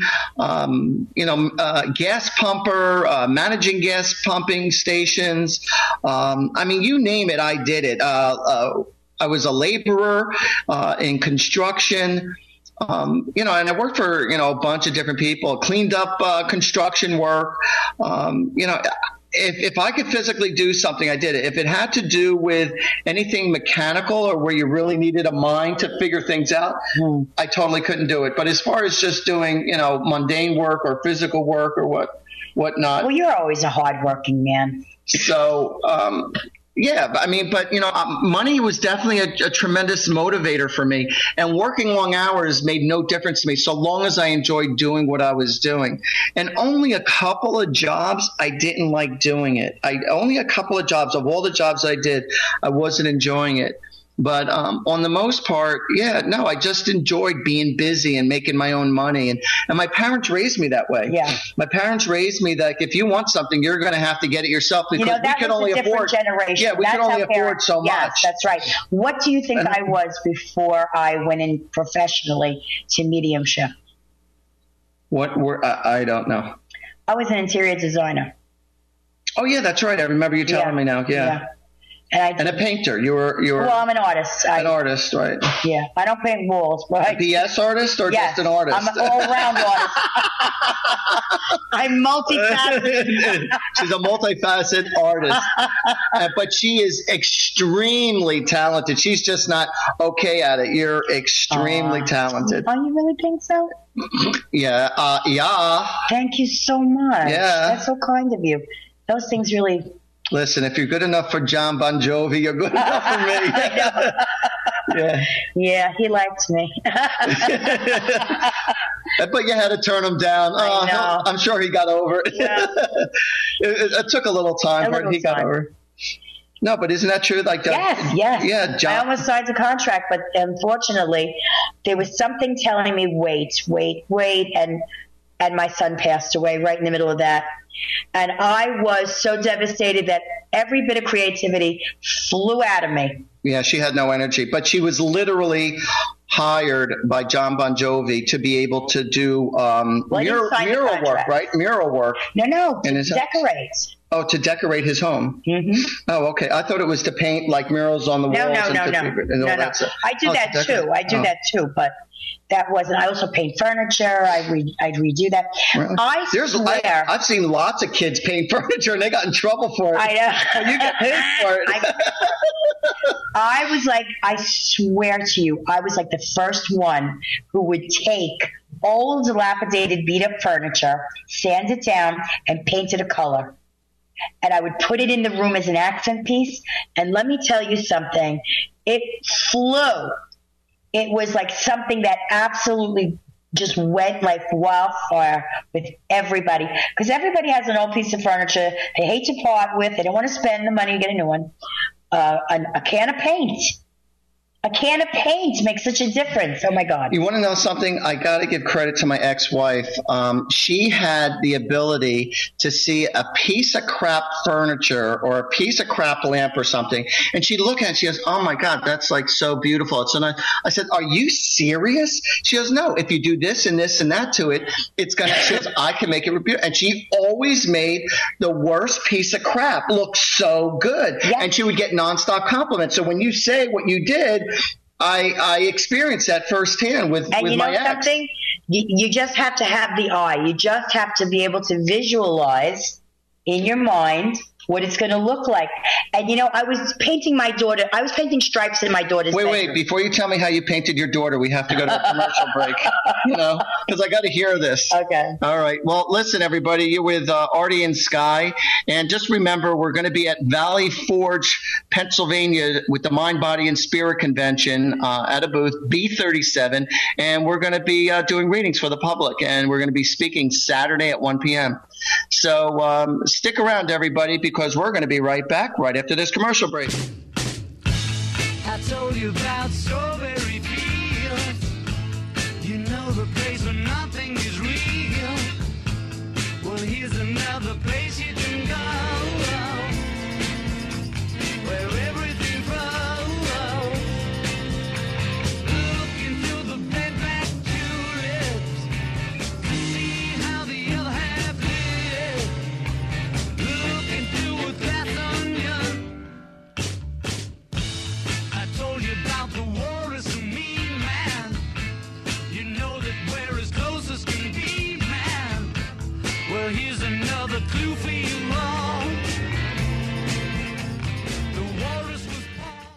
um, you know, uh, gas pumper, uh, managing gas pumping stations. Um, I mean, you name it, I did it. Uh, uh, I was a laborer uh, in construction. Um, you know, and I worked for, you know, a bunch of different people, cleaned up uh, construction work. Um, you know, if, if I could physically do something, I did it. If it had to do with anything mechanical or where you really needed a mind to figure things out, Hmm. I totally couldn't do it. But as far as just doing, you know, mundane work or physical work or what, whatnot. Well, you're always a hardworking man. So, um, yeah, but I mean, but, you know, um, money was definitely a, a tremendous motivator for me. And working long hours made no difference to me so long as I enjoyed doing what I was doing. And only a couple of jobs, I didn't like doing it. I only a couple of jobs of all the jobs I did, I wasn't enjoying it. But um, on the most part, yeah, no, I just enjoyed being busy and making my own money. And, and my parents raised me that way. Yeah. My parents raised me that if you want something, you're going to have to get it yourself because you know, that we could was only a different afford. generation. Yeah, we that's could only afford parents, so yes, much. That's right. What do you think and, I was before I went in professionally to mediumship? What were I, I don't know. I was an interior designer. Oh yeah, that's right. I remember you telling yeah. me now. Yeah. yeah. And, I, and a painter. You were you were. Well, I'm an artist. An I, artist, right? Yeah, I don't paint walls, but a B S artist or yes, just an artist? I'm an all-round artist. I'm multifaceted. She's a multifaceted artist, uh, but she is extremely talented. She's just not okay at it. You're extremely uh, talented. Oh, you really think so? Yeah. Uh, yeah. Thank you so much. Yeah. That's so kind of you. Those things really. Listen, if you're good enough for John Bon Jovi, you're good enough for me. yeah. Yeah, he liked me. But you had to turn him down. I know. Uh, I'm sure he got over it. Yeah. it, it took a little time, a but little he got time. over it. No, but isn't that true? Like, yes, uh, yes. Yeah, John. I almost signed a contract, but unfortunately, there was something telling me, wait, wait, wait, and and my son passed away right in the middle of that. And I was so devastated that every bit of creativity flew out of me. Yeah, she had no energy, but she was literally hired by John Bon Jovi to be able to do um, well, mural, mural work, right? Mural work. No, no, to decorate. House. Oh, to decorate his home. Mm-hmm. Oh, okay. I thought it was to paint like murals on the no, walls. No, and no, to, no, and no, all no. That stuff. I do oh, that too. I do oh. that too, but that wasn't. I also paint furniture. I re, I redo that. Really? I There's, swear. I, I've seen lots of kids paint furniture, and they got in trouble for it. I know. And you get paid for it. I, I was like, I swear to you, I was like the first one who would take old, dilapidated, beat-up furniture, sand it down, and paint it a color. And I would put it in the room as an accent piece. And let me tell you something. It flew. It was like something that absolutely just went like wildfire with everybody. Because everybody has an old piece of furniture they hate to part with. They don't want to spend the money to get a new one. Uh, a, a can of paint. A can of paint makes such a difference. Oh, my God. You want to know something? I got to give credit to my ex-wife. Um, she had the ability to see a piece of crap furniture or a piece of crap lamp or something, and she'd look at it and she goes, oh, my God, that's like so beautiful. So I, I said, are you serious? She goes, no, if you do this and this and that to it, it's going to, she goes, I can make it beautiful. And she always made the worst piece of crap look so good. Yeah. And she would get nonstop compliments. So when you say what you did, I, I experienced that firsthand with, and with you know my ex. something? You, you just have to have the eye. You just have to be able to visualize in your mind what it's going to look like. And, you know, I was painting my daughter. I was painting stripes in my daughter's Wait, bedroom. wait. Before you tell me how you painted your daughter, we have to go to a commercial break, you know, because I got to hear this. Okay. All right. Well, listen, everybody. You're with uh, Artie and Sky. And just remember, we're going to be at Valley Forge, Pennsylvania with the Mind, Body, and Spirit Convention uh, at a booth, B thirty-seven. And we're going to be uh, doing readings for the public. And we're going to be speaking Saturday at one p.m. So um, stick around, everybody, because we're going to be right back right after this commercial break. I told you about Strawberry Fields. You know the place where nothing is real. Well, here's another place you can go, where everything flows. Looking through the bed-back tulips to see how the other half lives. Looking through a glass onion. I told you about the war is a mean man. You know that we're as close as can be, man. Well, here's another clue for you all. The walrus was born.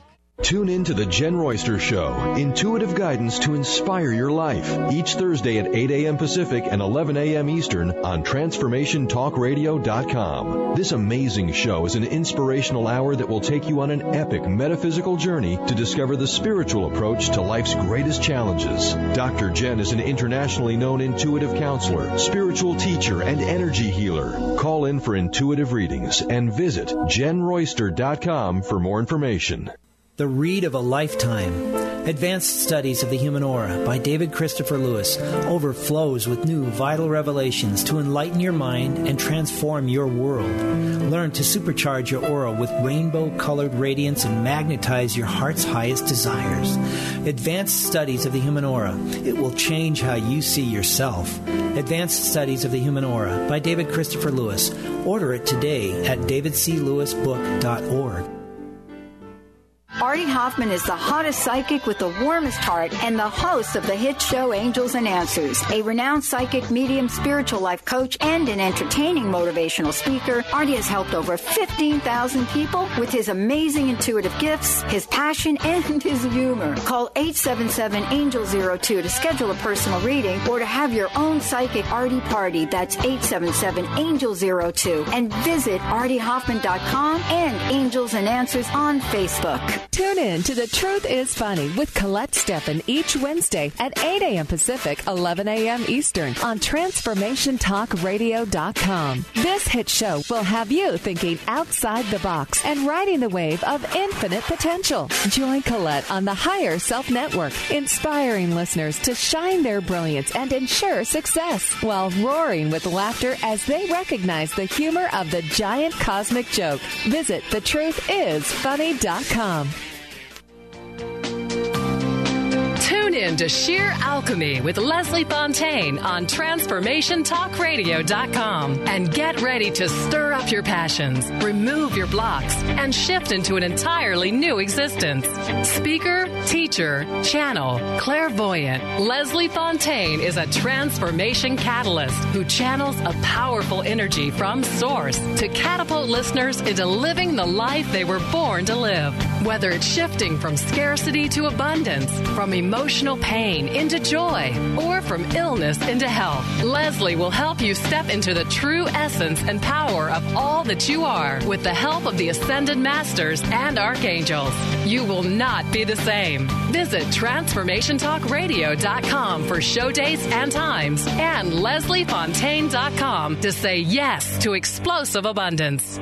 Tune in to The Jen Royster Show, intuitive guidance to inspire your life, each Thursday at eight a.m. Pacific and eleven a.m. Eastern on Transformation Talk Radio dot com. This amazing show is an inspirational hour that will take you on an epic metaphysical journey to discover the spiritual approach to life's greatest challenges. Doctor Jen is an internationally known intuitive counselor, spiritual teacher, and energy healer. Call in for intuitive readings and visit Jen Royster dot com for more information. The Read of a Lifetime. Advanced Studies of the Human Aura by David Christopher Lewis overflows with new vital revelations to enlighten your mind and transform your world. Learn to supercharge your aura with rainbow-colored radiance and magnetize your heart's highest desires. Advanced Studies of the Human Aura. It will change how you see yourself. Advanced Studies of the Human Aura by David Christopher Lewis. Order it today at david c lewis book dot org. Artie Hoffman is the hottest psychic with the warmest heart and the host of the hit show Angels and Answers. A renowned psychic, medium, spiritual life coach, and an entertaining motivational speaker, Artie has helped over fifteen thousand people with his amazing intuitive gifts, his passion, and his humor. Call eight seven seven, angel zero two to schedule a personal reading or to have your own psychic Artie party. That's eight seven seven, angel zero two. And visit artie hoffman dot com and Angels and Answers on Facebook. Tune in to The Truth is Funny with Colette Steffen each Wednesday at eight a.m. Pacific, eleven a.m. Eastern on Transformation Talk Radio dot com. This hit show will have you thinking outside the box and riding the wave of infinite potential. Join Colette on the Higher Self Network, inspiring listeners to shine their brilliance and ensure success while roaring with laughter as they recognize the humor of the giant cosmic joke. Visit the truth is funny dot com. Tune in to Sheer Alchemy with Leslie Fontaine on Transformation Talk Radio dot com and get ready to stir up your passions, remove your blocks, and shift into an entirely new existence. Speaker, teacher, channel, clairvoyant, Leslie Fontaine is a transformation catalyst who channels a powerful energy from Source to catapult listeners into living the life they were born to live. Whether it's shifting from scarcity to abundance, from emotional pain into joy, or from illness into health, Leslie will help you step into the true essence and power of all that you are with the help of the Ascended Masters and Archangels. You will not be the same. Visit Transformation Talk Radio dot com for show dates and times and Leslie Fontaine dot com to say yes to explosive abundance.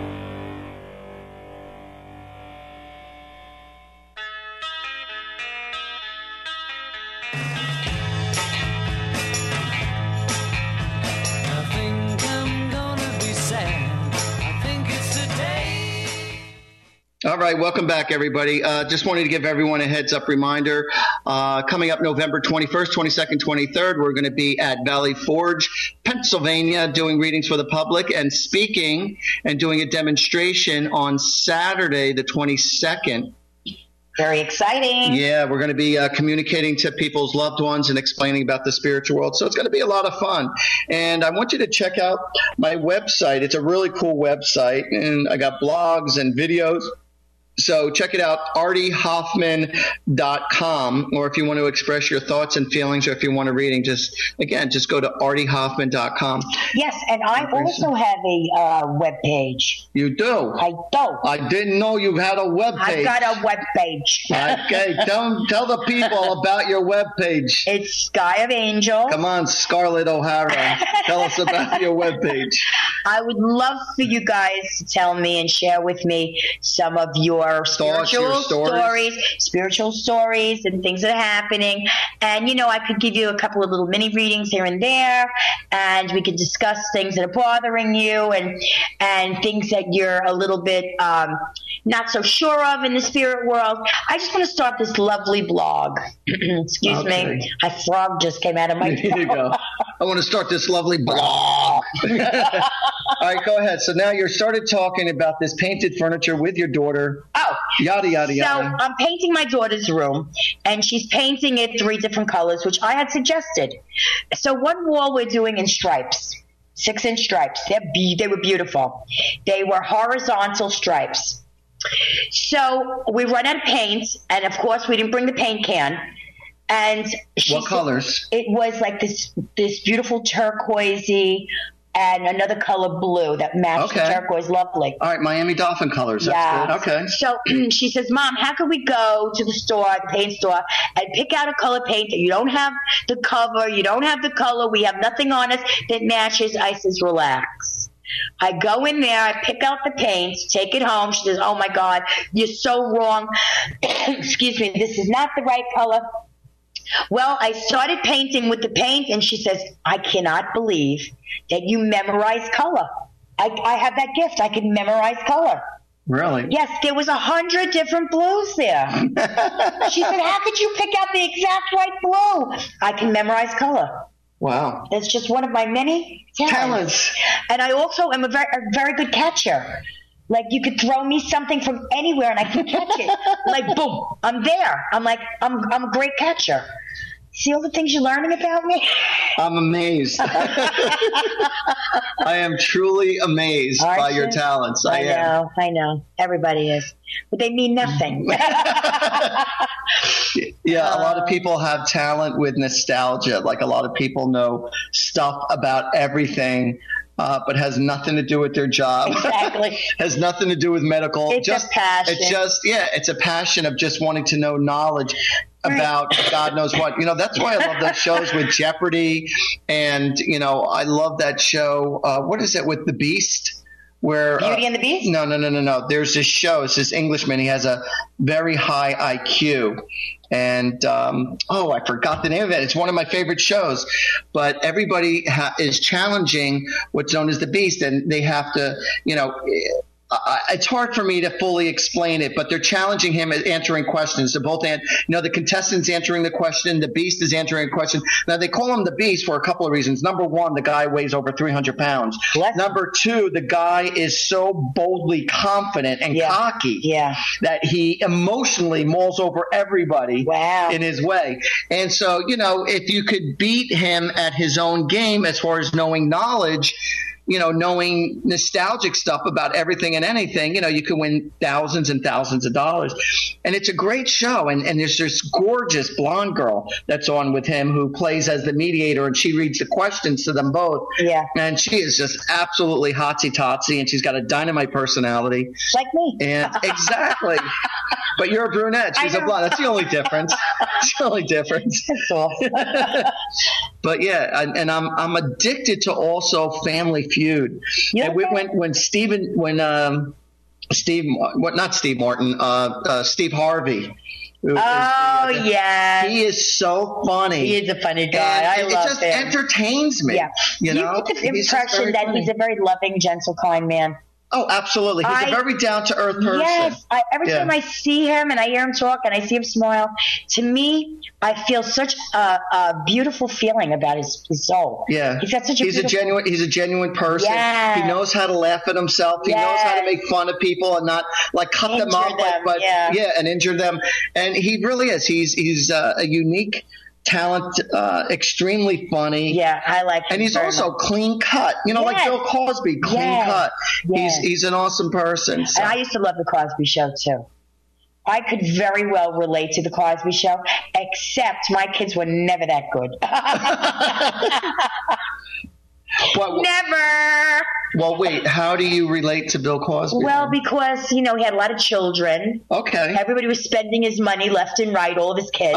All right, welcome back, everybody. Uh, just wanted to give everyone a heads-up reminder. Uh, coming up November twenty-first, twenty-second, twenty-third, we're going to be at Valley Forge, Pennsylvania, doing readings for the public and speaking and doing a demonstration on Saturday, the twenty-second. Very exciting. Yeah, we're going to be uh, communicating to people's loved ones and explaining about the spiritual world. So it's going to be a lot of fun. And I want you to check out my website. It's a really cool website, and I got blogs and videos. So check it out, artie hoffman dot com, or if you want to express your thoughts and feelings, or if you want a reading, just, again, just go to artie hoffman dot com. Yes, and I also have a uh, web page. You do? I do. I didn't know you had a web page. I've got a web page. Okay, tell, tell the people about your web page. It's Sky of Angels. Come on, Scarlett O'Hara. Tell us about your web page. I would love for you guys to tell me and share with me some of your spiritual your stories. stories, spiritual stories and things that are happening. And, you know, I could give you a couple of little mini readings here and there, and we could discuss things that are bothering you and, and things that you're a little bit um, not so sure of in the spirit world. I just want to start this lovely blog. Excuse okay. me. A frog just came out of my There you go. I want to start this lovely blog. All right, go ahead. So now you started talking about this painted furniture with your daughter. Oh, yada, yada, yada. So I'm painting my daughter's room, and she's painting it three different colors, which I had suggested. So one wall we're doing in stripes, six-inch stripes. They're be- they were beautiful. They were horizontal stripes. So we run out of paint, and of course we didn't bring the paint can. And she what said, colors? It was like this this beautiful turquoisey and another color blue that matched Okay. the turquoise. Lovely. All right, Miami Dolphin colors. That's Yeah. good. Okay. So she says, Mom, how can we go to the store, the paint store, and pick out a color paint that you don't have the cover, you don't have the color, we have nothing on us that matches? I says, relax. I go in there, I pick out the paints, take it home. She says, oh my God, you're so wrong. Excuse me, this is not the right color. Well, I started painting with the paint, and she says, I cannot believe that you memorize color. I, I have that gift. I can memorize color. Really? Yes, there was a hundred different blues there. She said, how could you pick out the exact right blue? I can memorize color. Wow. That's just one of my many talents. Talents. And I also am a very, a very good catcher. Like, you could throw me something from anywhere and I can catch it. Like, boom, I'm there. I'm like, I'm I'm a great catcher. See all the things you're learning about me? I'm amazed. I am truly amazed Aren't by your you? talents. I, I am. know, I know. Everybody is. But they mean nothing. Yeah, a lot of people have talent with nostalgia. Like, a lot of people know stuff about everything, uh, but has nothing to do with their job. Exactly. Has nothing to do with medical. It's just, a passion. It's just, yeah, it's a passion of just wanting to know knowledge about God knows what. You know, that's why I love those shows with Jeopardy. And, you know, I love that show. Uh, what is it with the Beast? Where, Beauty uh, and the Beast? No, no, no, no, no. There's this show. It's this Englishman. He has a very high I Q. And, um, oh, I forgot the name of it. It's one of my favorite shows. But everybody ha- is challenging what's known as the Beast. And they have to, you know, I, it's hard for me to fully explain it, but they're challenging him at answering questions. They're both, an, you know, the contestant's answering the question, the Beast is answering a question. Now, they call him the Beast for a couple of reasons. Number one, the guy weighs over three hundred pounds. What? Number two, the guy is so boldly confident and Yeah. cocky Yeah. that he emotionally mauls over everybody Wow. in his way. And so, you know, if you could beat him at his own game as far as knowing knowledge, you know, knowing nostalgic stuff about everything and anything, you know, you can win thousands and thousands of dollars. And it's a great show. And, and there's this gorgeous blonde girl that's on with him who plays as the mediator, and she reads the questions to them both. Yeah. And she is just absolutely hotsy-totsy, and she's got a dynamite personality. Like me. And exactly. But you're a brunette. She's a blonde. That's the only difference. That's the only difference. That's all. But yeah, and, and I'm I'm addicted to also Family Feud. Yeah. And when when when Stephen when um Steve what not Steve Martin uh, uh Steve Harvey. who is Oh, the- yeah. He is so funny. He is a funny guy. And I it love just him. entertains me. Yeah. You know, get the He's just impression very that funny. he's a very loving, gentle, kind man. Oh, absolutely. He's I- a very down to earth person. Yes. I, every Yeah. time I see him and I hear him talk and I see him smile, to me, I feel such a, a beautiful feeling about his, his soul. Yeah, He's got such a he's a beautiful- genuine. He's a genuine person. Yeah. He knows how to laugh at himself. He knows how to Yes. make fun of people and not like cut them Injure up, but, them, but yeah. and injure them. And he really is. He's he's uh, a unique talent, uh, extremely funny. Yeah, I like him. And he's very also much. clean cut. You know, like Yes. Bill Cosby, clean Yes. cut. Yes. He's he's an awesome person. So. And I used to love the Cosby Show too. I could very well relate to the Cosby Show, except my kids were never that good. What- Never. well, wait. How do you relate to Bill Cosby? Well, because, you know, he had a lot of children. Okay. Everybody was spending his money left and right, all of his kids.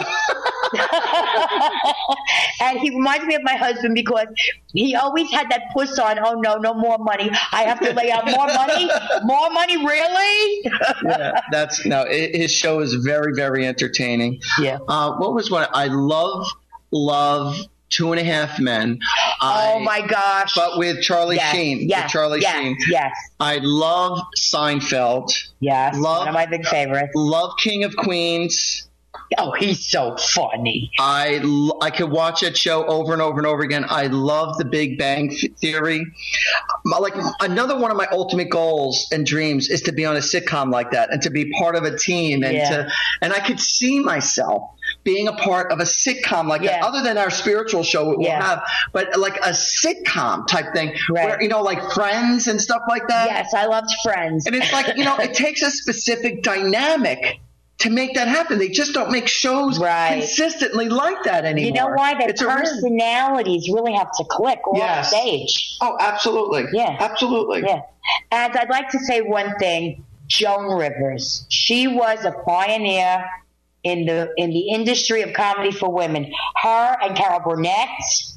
And he reminds me of my husband because he always had that puss on, oh, no, no more money. I have to lay out more money? More money, really? Yeah, that's no. It, his show is very, very entertaining. Yeah. Uh, what was one? I love, love Two and a Half Men. Oh, I- my gosh. But with Charlie Yes, Sheen. yes, with Charlie yes, Sheen. yes. I love Seinfeld. Yes, Love- one of my big favorites. Love King of Queens. Oh, he's so funny. I, l- I could watch that show over and over and over again. I love The Big Bang Theory. My- Like another one of my ultimate goals and dreams is to be on a sitcom like that and to be part of a team and Yeah. to and I could see myself being a part of a sitcom like Yeah. that, other than our spiritual show we'll Yeah. have, but like a sitcom type thing, Right. where, you know, like Friends and stuff like that. Yes, I loved Friends. And it's like, you know, it takes a specific dynamic to make that happen. They just don't make shows Right. consistently like that anymore. You know why? Their It's a weird- personalities really have to click on Yes. stage. Oh, absolutely. Yeah. Absolutely. Yeah. And I'd like to say one thing. Joan Rivers. She was a pioneer in the in the industry of comedy for women. Her and Carol Burnett,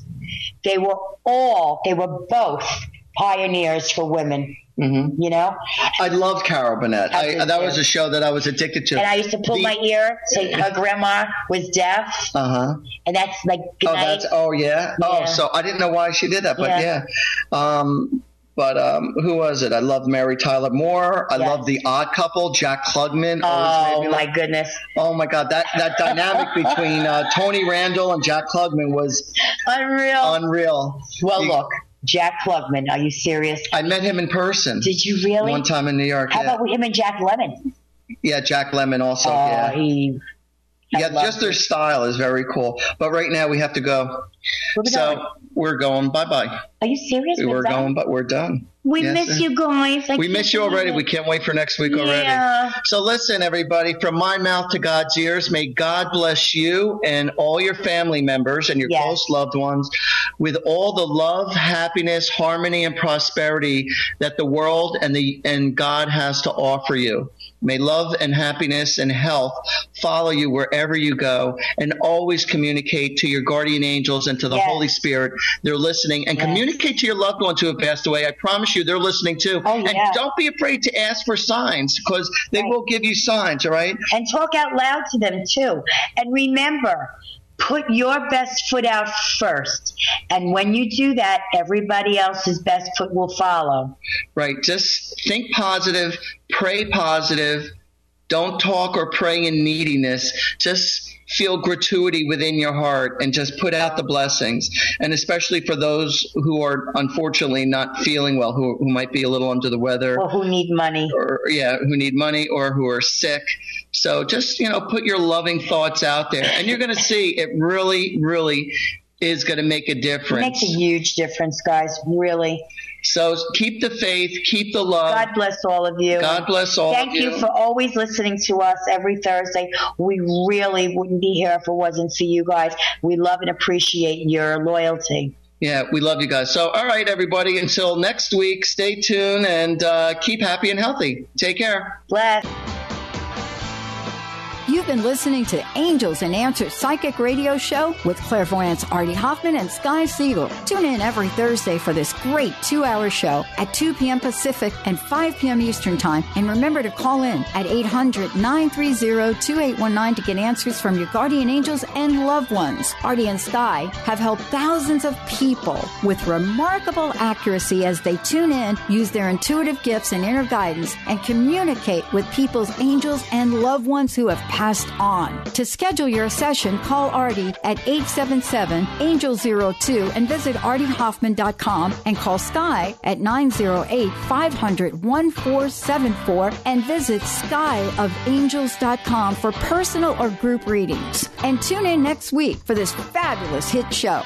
they were all, they were both pioneers for women. Mm-hmm. You know? I loved Carol Burnett. I I, did that too. was a show that I was addicted to. And I used to pull The- my ear so her grandma was deaf. Uh-huh. And that's like, good Oh, night. that's, oh, yeah. Oh, Yeah. so I didn't know why she did that, but yeah. Yeah. Um, but um, who was it? I loved Mary Tyler Moore. I Yes. loved The Odd Couple, Jack Klugman. Oh, always made me my laugh. goodness. Oh, my God. That, that dynamic between uh, Tony Randall and Jack Klugman was Unreal. unreal. Well, He- look, Jack Klugman, are you serious? I met him in person. Did you really? One time in New York. How yeah. about him and Jack Lemmon? yeah, Jack Lemmon also. Oh, yeah. he. I Yeah, love just their him. style is very cool. But right now we have to go. Where we so going? we're going bye bye. Are you serious? We We're were done? going, but we're done. We Yes, miss sir. you guys. I We can't miss you believe already. it. We can't wait for next week Yeah. already. So listen, everybody, from my mouth to God's ears, may God bless you and all your family members and your Yes. close loved ones with all the love, happiness, harmony, and prosperity that the world and the and God has to offer you. May love and happiness and health follow you wherever you go, and always communicate to your guardian angels and to the Yes. Holy Spirit. They're listening, and Yes. communicate to your loved ones who have passed away. I promise you, they're listening too. Oh, And yeah. don't be afraid to ask for signs, because they Right. will give you signs. All right. And talk out loud to them, too. And remember, put your best foot out first. And when you do that, everybody else's best foot will follow. Right. Just think positive, pray positive. Don't talk or pray in neediness. Just feel gratuity within your heart and just put out the blessings. And especially for those who are unfortunately not feeling well, who, who might be a little under the weather. Or who need money. Or, yeah, who need money or who are sick. So just, you know, put your loving thoughts out there. And you're going to see it really, really is going to make a It difference. makes a huge difference, guys, really. So keep the faith, keep the love. God bless all of you. God bless all Thank of you. you for always listening to us every Thursday. We really wouldn't be here if it wasn't for you guys. We love and appreciate your loyalty. Yeah, we love you guys. So, all right, everybody, until next week, stay tuned and uh, keep happy and healthy. Take care. Bless. You've been listening to Angels and Answers Psychic Radio Show with clairvoyants Artie Hoffman and Sky Siegel. Tune in every Thursday for this great two-hour show at two p.m. Pacific and five p.m. Eastern Time. And remember to call in at eight hundred, nine three zero, two eight one nine to get answers from your guardian angels and loved ones. Artie and Sky have helped thousands of people with remarkable accuracy as they tune in, use their intuitive gifts and inner guidance, and communicate with people's angels and loved ones who have passed on. To schedule your session, call Artie at eight seven seven, angel zero two and visit artie hoffman dot com, and call Sky at nine zero eight, five hundred, one four seven four and visit sky of angels dot com for personal or group readings. And tune in next week for this fabulous hit show.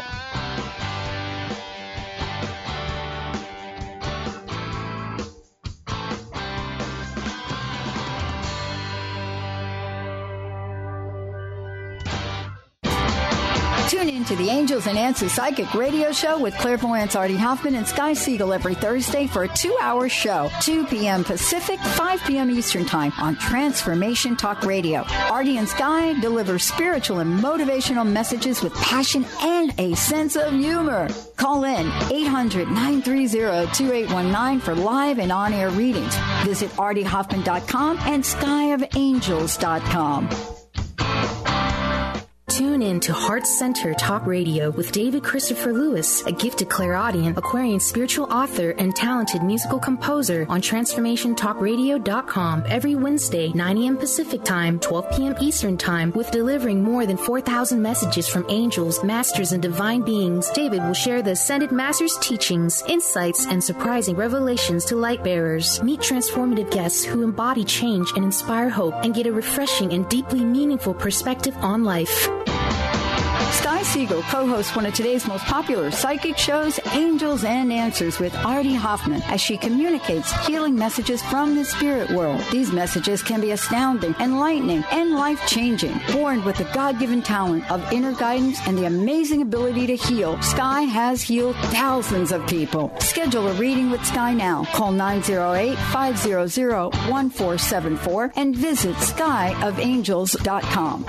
Tune in to the Angels and Answers Psychic Radio Show with clairvoyants Artie Hoffman and Sky Siegel every Thursday for a two-hour show, two p.m. Pacific, five p.m. Eastern Time on Transformation Talk Radio. Artie and Sky deliver spiritual and motivational messages with passion and a sense of humor. Call in eight hundred, nine three zero, two eight one nine for live and on-air readings. Visit artie hoffman dot com and sky of angels dot com. Tune in to Heart Center Talk Radio with David Christopher Lewis, a gifted clairaudient, Aquarian spiritual author, and talented musical composer on transformation talk radio dot com every Wednesday, nine a.m. Pacific Time, twelve p.m. Eastern Time, with delivering more than four thousand messages from angels, masters, and divine beings. David will share the Ascended Masters' teachings, insights, and surprising revelations to light bearers. Meet transformative guests who embody change and inspire hope and get a refreshing and deeply meaningful perspective on life. Sky Siegel co-hosts one of today's most popular psychic shows, Angels and Answers, with Artie Hoffman, as she communicates healing messages from the spirit world. These messages can be astounding, enlightening, and life-changing. Born with the God-given talent of inner guidance and the amazing ability to heal, Sky has healed thousands of people. Schedule a reading with Sky now. Call nine oh eight, five hundred, one four seven four and visit sky of angels dot com.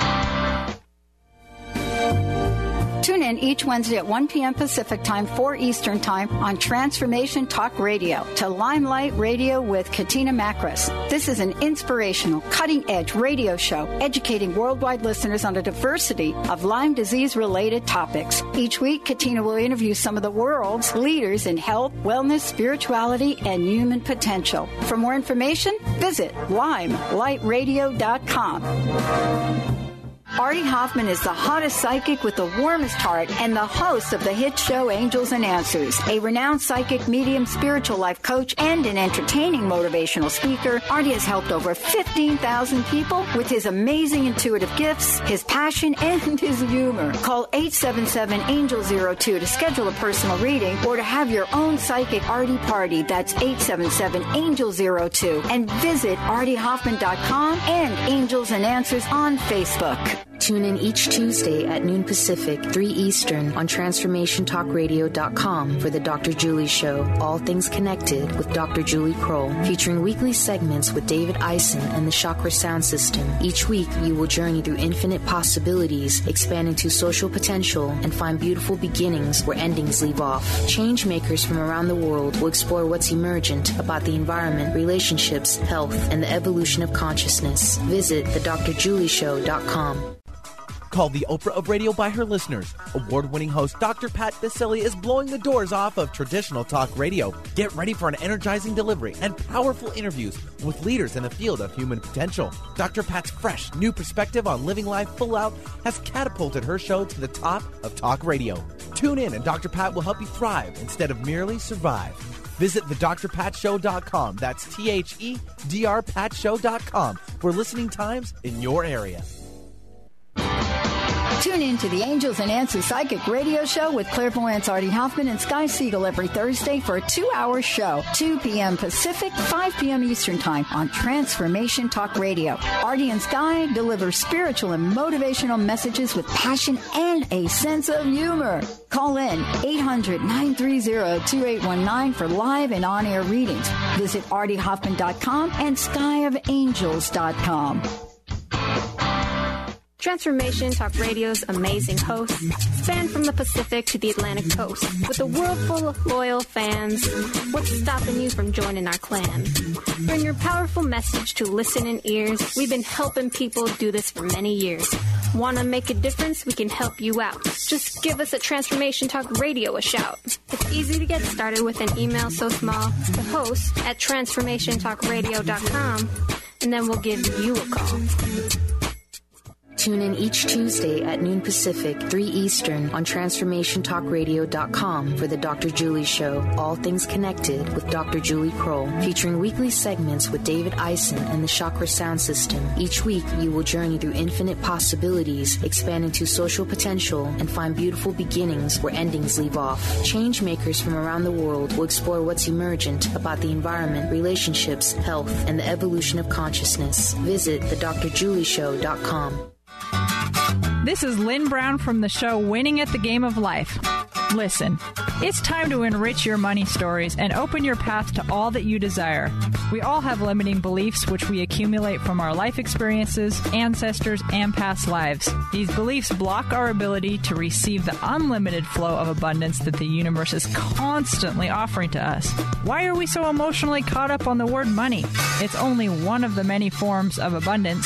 Tune in each Wednesday at one p.m. Pacific Time, four Eastern Time on Transformation Talk Radio to Limelight Radio with Katina Makris. This is an inspirational, cutting-edge radio show educating worldwide listeners on a diversity of Lyme disease-related topics. Each week, Katina will interview some of the world's leaders in health, wellness, spirituality, and human potential. For more information, visit limelight radio dot com. Artie Hoffman is the hottest psychic with the warmest heart and the host of the hit show Angels and Answers. A renowned psychic, medium, spiritual life coach, and an entertaining motivational speaker, Artie has helped over fifteen thousand people with his amazing intuitive gifts, his passion, and his humor. Call eight seven seven, angel zero two to schedule a personal reading or to have your own psychic Artie party. That's eight seven seven, angel zero two. And visit artie hoffman dot com and Angels and Answers on Facebook. Tune in each Tuesday at noon Pacific, three Eastern on transformation talk radio dot com for the Doctor Julie Show, All Things Connected with Doctor Julie Kroll, featuring weekly segments with David Eisen and the Chakra Sound System. Each week, you will journey through infinite possibilities, expand into social potential, and find beautiful beginnings where endings leave off. Change makers from around the world will explore what's emergent about the environment, relationships, health, and the evolution of consciousness. Visit the dr julie show dot com. Called the Oprah of radio by her listeners, award-winning host Doctor Pat Baccili is blowing the doors off of traditional talk radio. Get ready for an energizing delivery and powerful interviews with leaders in the field of human potential. Doctor Pat's fresh, new perspective on living life full out has catapulted her show to the top of talk radio. Tune in and Doctor Pat will help you thrive instead of merely survive. Visit the dr pat show dot com. That's T H E D R pat show dot com for listening times in your area. Tune in to the Angels and Answers Psychic Radio Show with clairvoyants Artie Hoffman and Sky Siegel every Thursday for a two-hour show, two p.m. Pacific, five p.m. Eastern Time on Transformation Talk Radio. Artie and Sky deliver spiritual and motivational messages with passion and a sense of humor. Call in eight hundred, nine three zero, two eight one nine for live and on-air readings. Visit artie hoffman dot com and sky of angels dot com. Transformation Talk Radio's amazing hosts span from the Pacific to the Atlantic coast. With a world full of loyal fans, what's stopping you from joining our clan? Bring your powerful message to listening ears. We've been helping people do this for many years. Want to make a difference? We can help you out. Just give us at Transformation Talk Radio a shout. It's easy to get started with an email so small to host at transformation talk radio dot com, and then we'll give you a call. Tune in each Tuesday at noon Pacific, three Eastern on transformation talk radio dot com for the Doctor Julie Show, All Things Connected with Doctor Julie Kroll, featuring weekly segments with David Eisen and the Chakra Sound System. Each week, you will journey through infinite possibilities, expand into social potential, and find beautiful beginnings where endings leave off. Change makers from around the world will explore what's emergent about the environment, relationships, health, and the evolution of consciousness. Visit the dr julie show dot com. This is Lynn Brown from the show Winning at the Game of Life. Listen, it's time to enrich your money stories and open your path to all that you desire. We all have limiting beliefs which we accumulate from our life experiences, ancestors, and past lives. These beliefs block our ability to receive the unlimited flow of abundance that the universe is constantly offering to us. Why are we so emotionally caught up on the word money? It's only one of the many forms of abundance.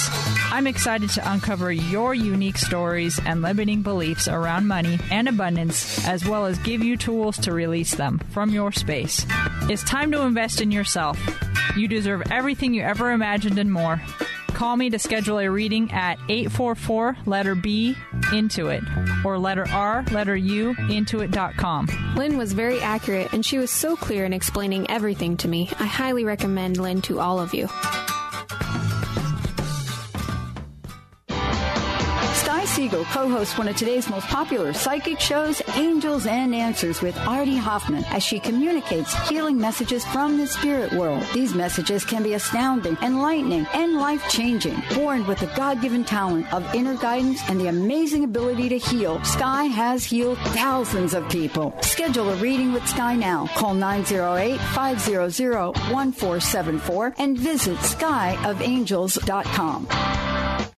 I'm excited to uncover your unique stories and limiting beliefs around money and abundance, as well as give you tools to release them from your space. It's time to invest in yourself. You deserve everything you ever imagined and more. Call me to schedule a reading at eight four four, letter B, Intuit, or letter R, letter U, intuit dot com. Lynn was very accurate, and she was so clear in explaining everything to me. I highly recommend Lynn to all of you. Sky Siegel co-hosts one of today's most popular psychic shows, Angels and Answers, with Artie Hoffman, as she communicates healing messages from the spirit world. These messages can be astounding, enlightening, and life-changing. Born with the God-given talent of inner guidance and the amazing ability to heal, Sky has healed thousands of people. Schedule a reading with Sky now. Call nine oh eight, five hundred, one four seven four and visit sky of angels dot com.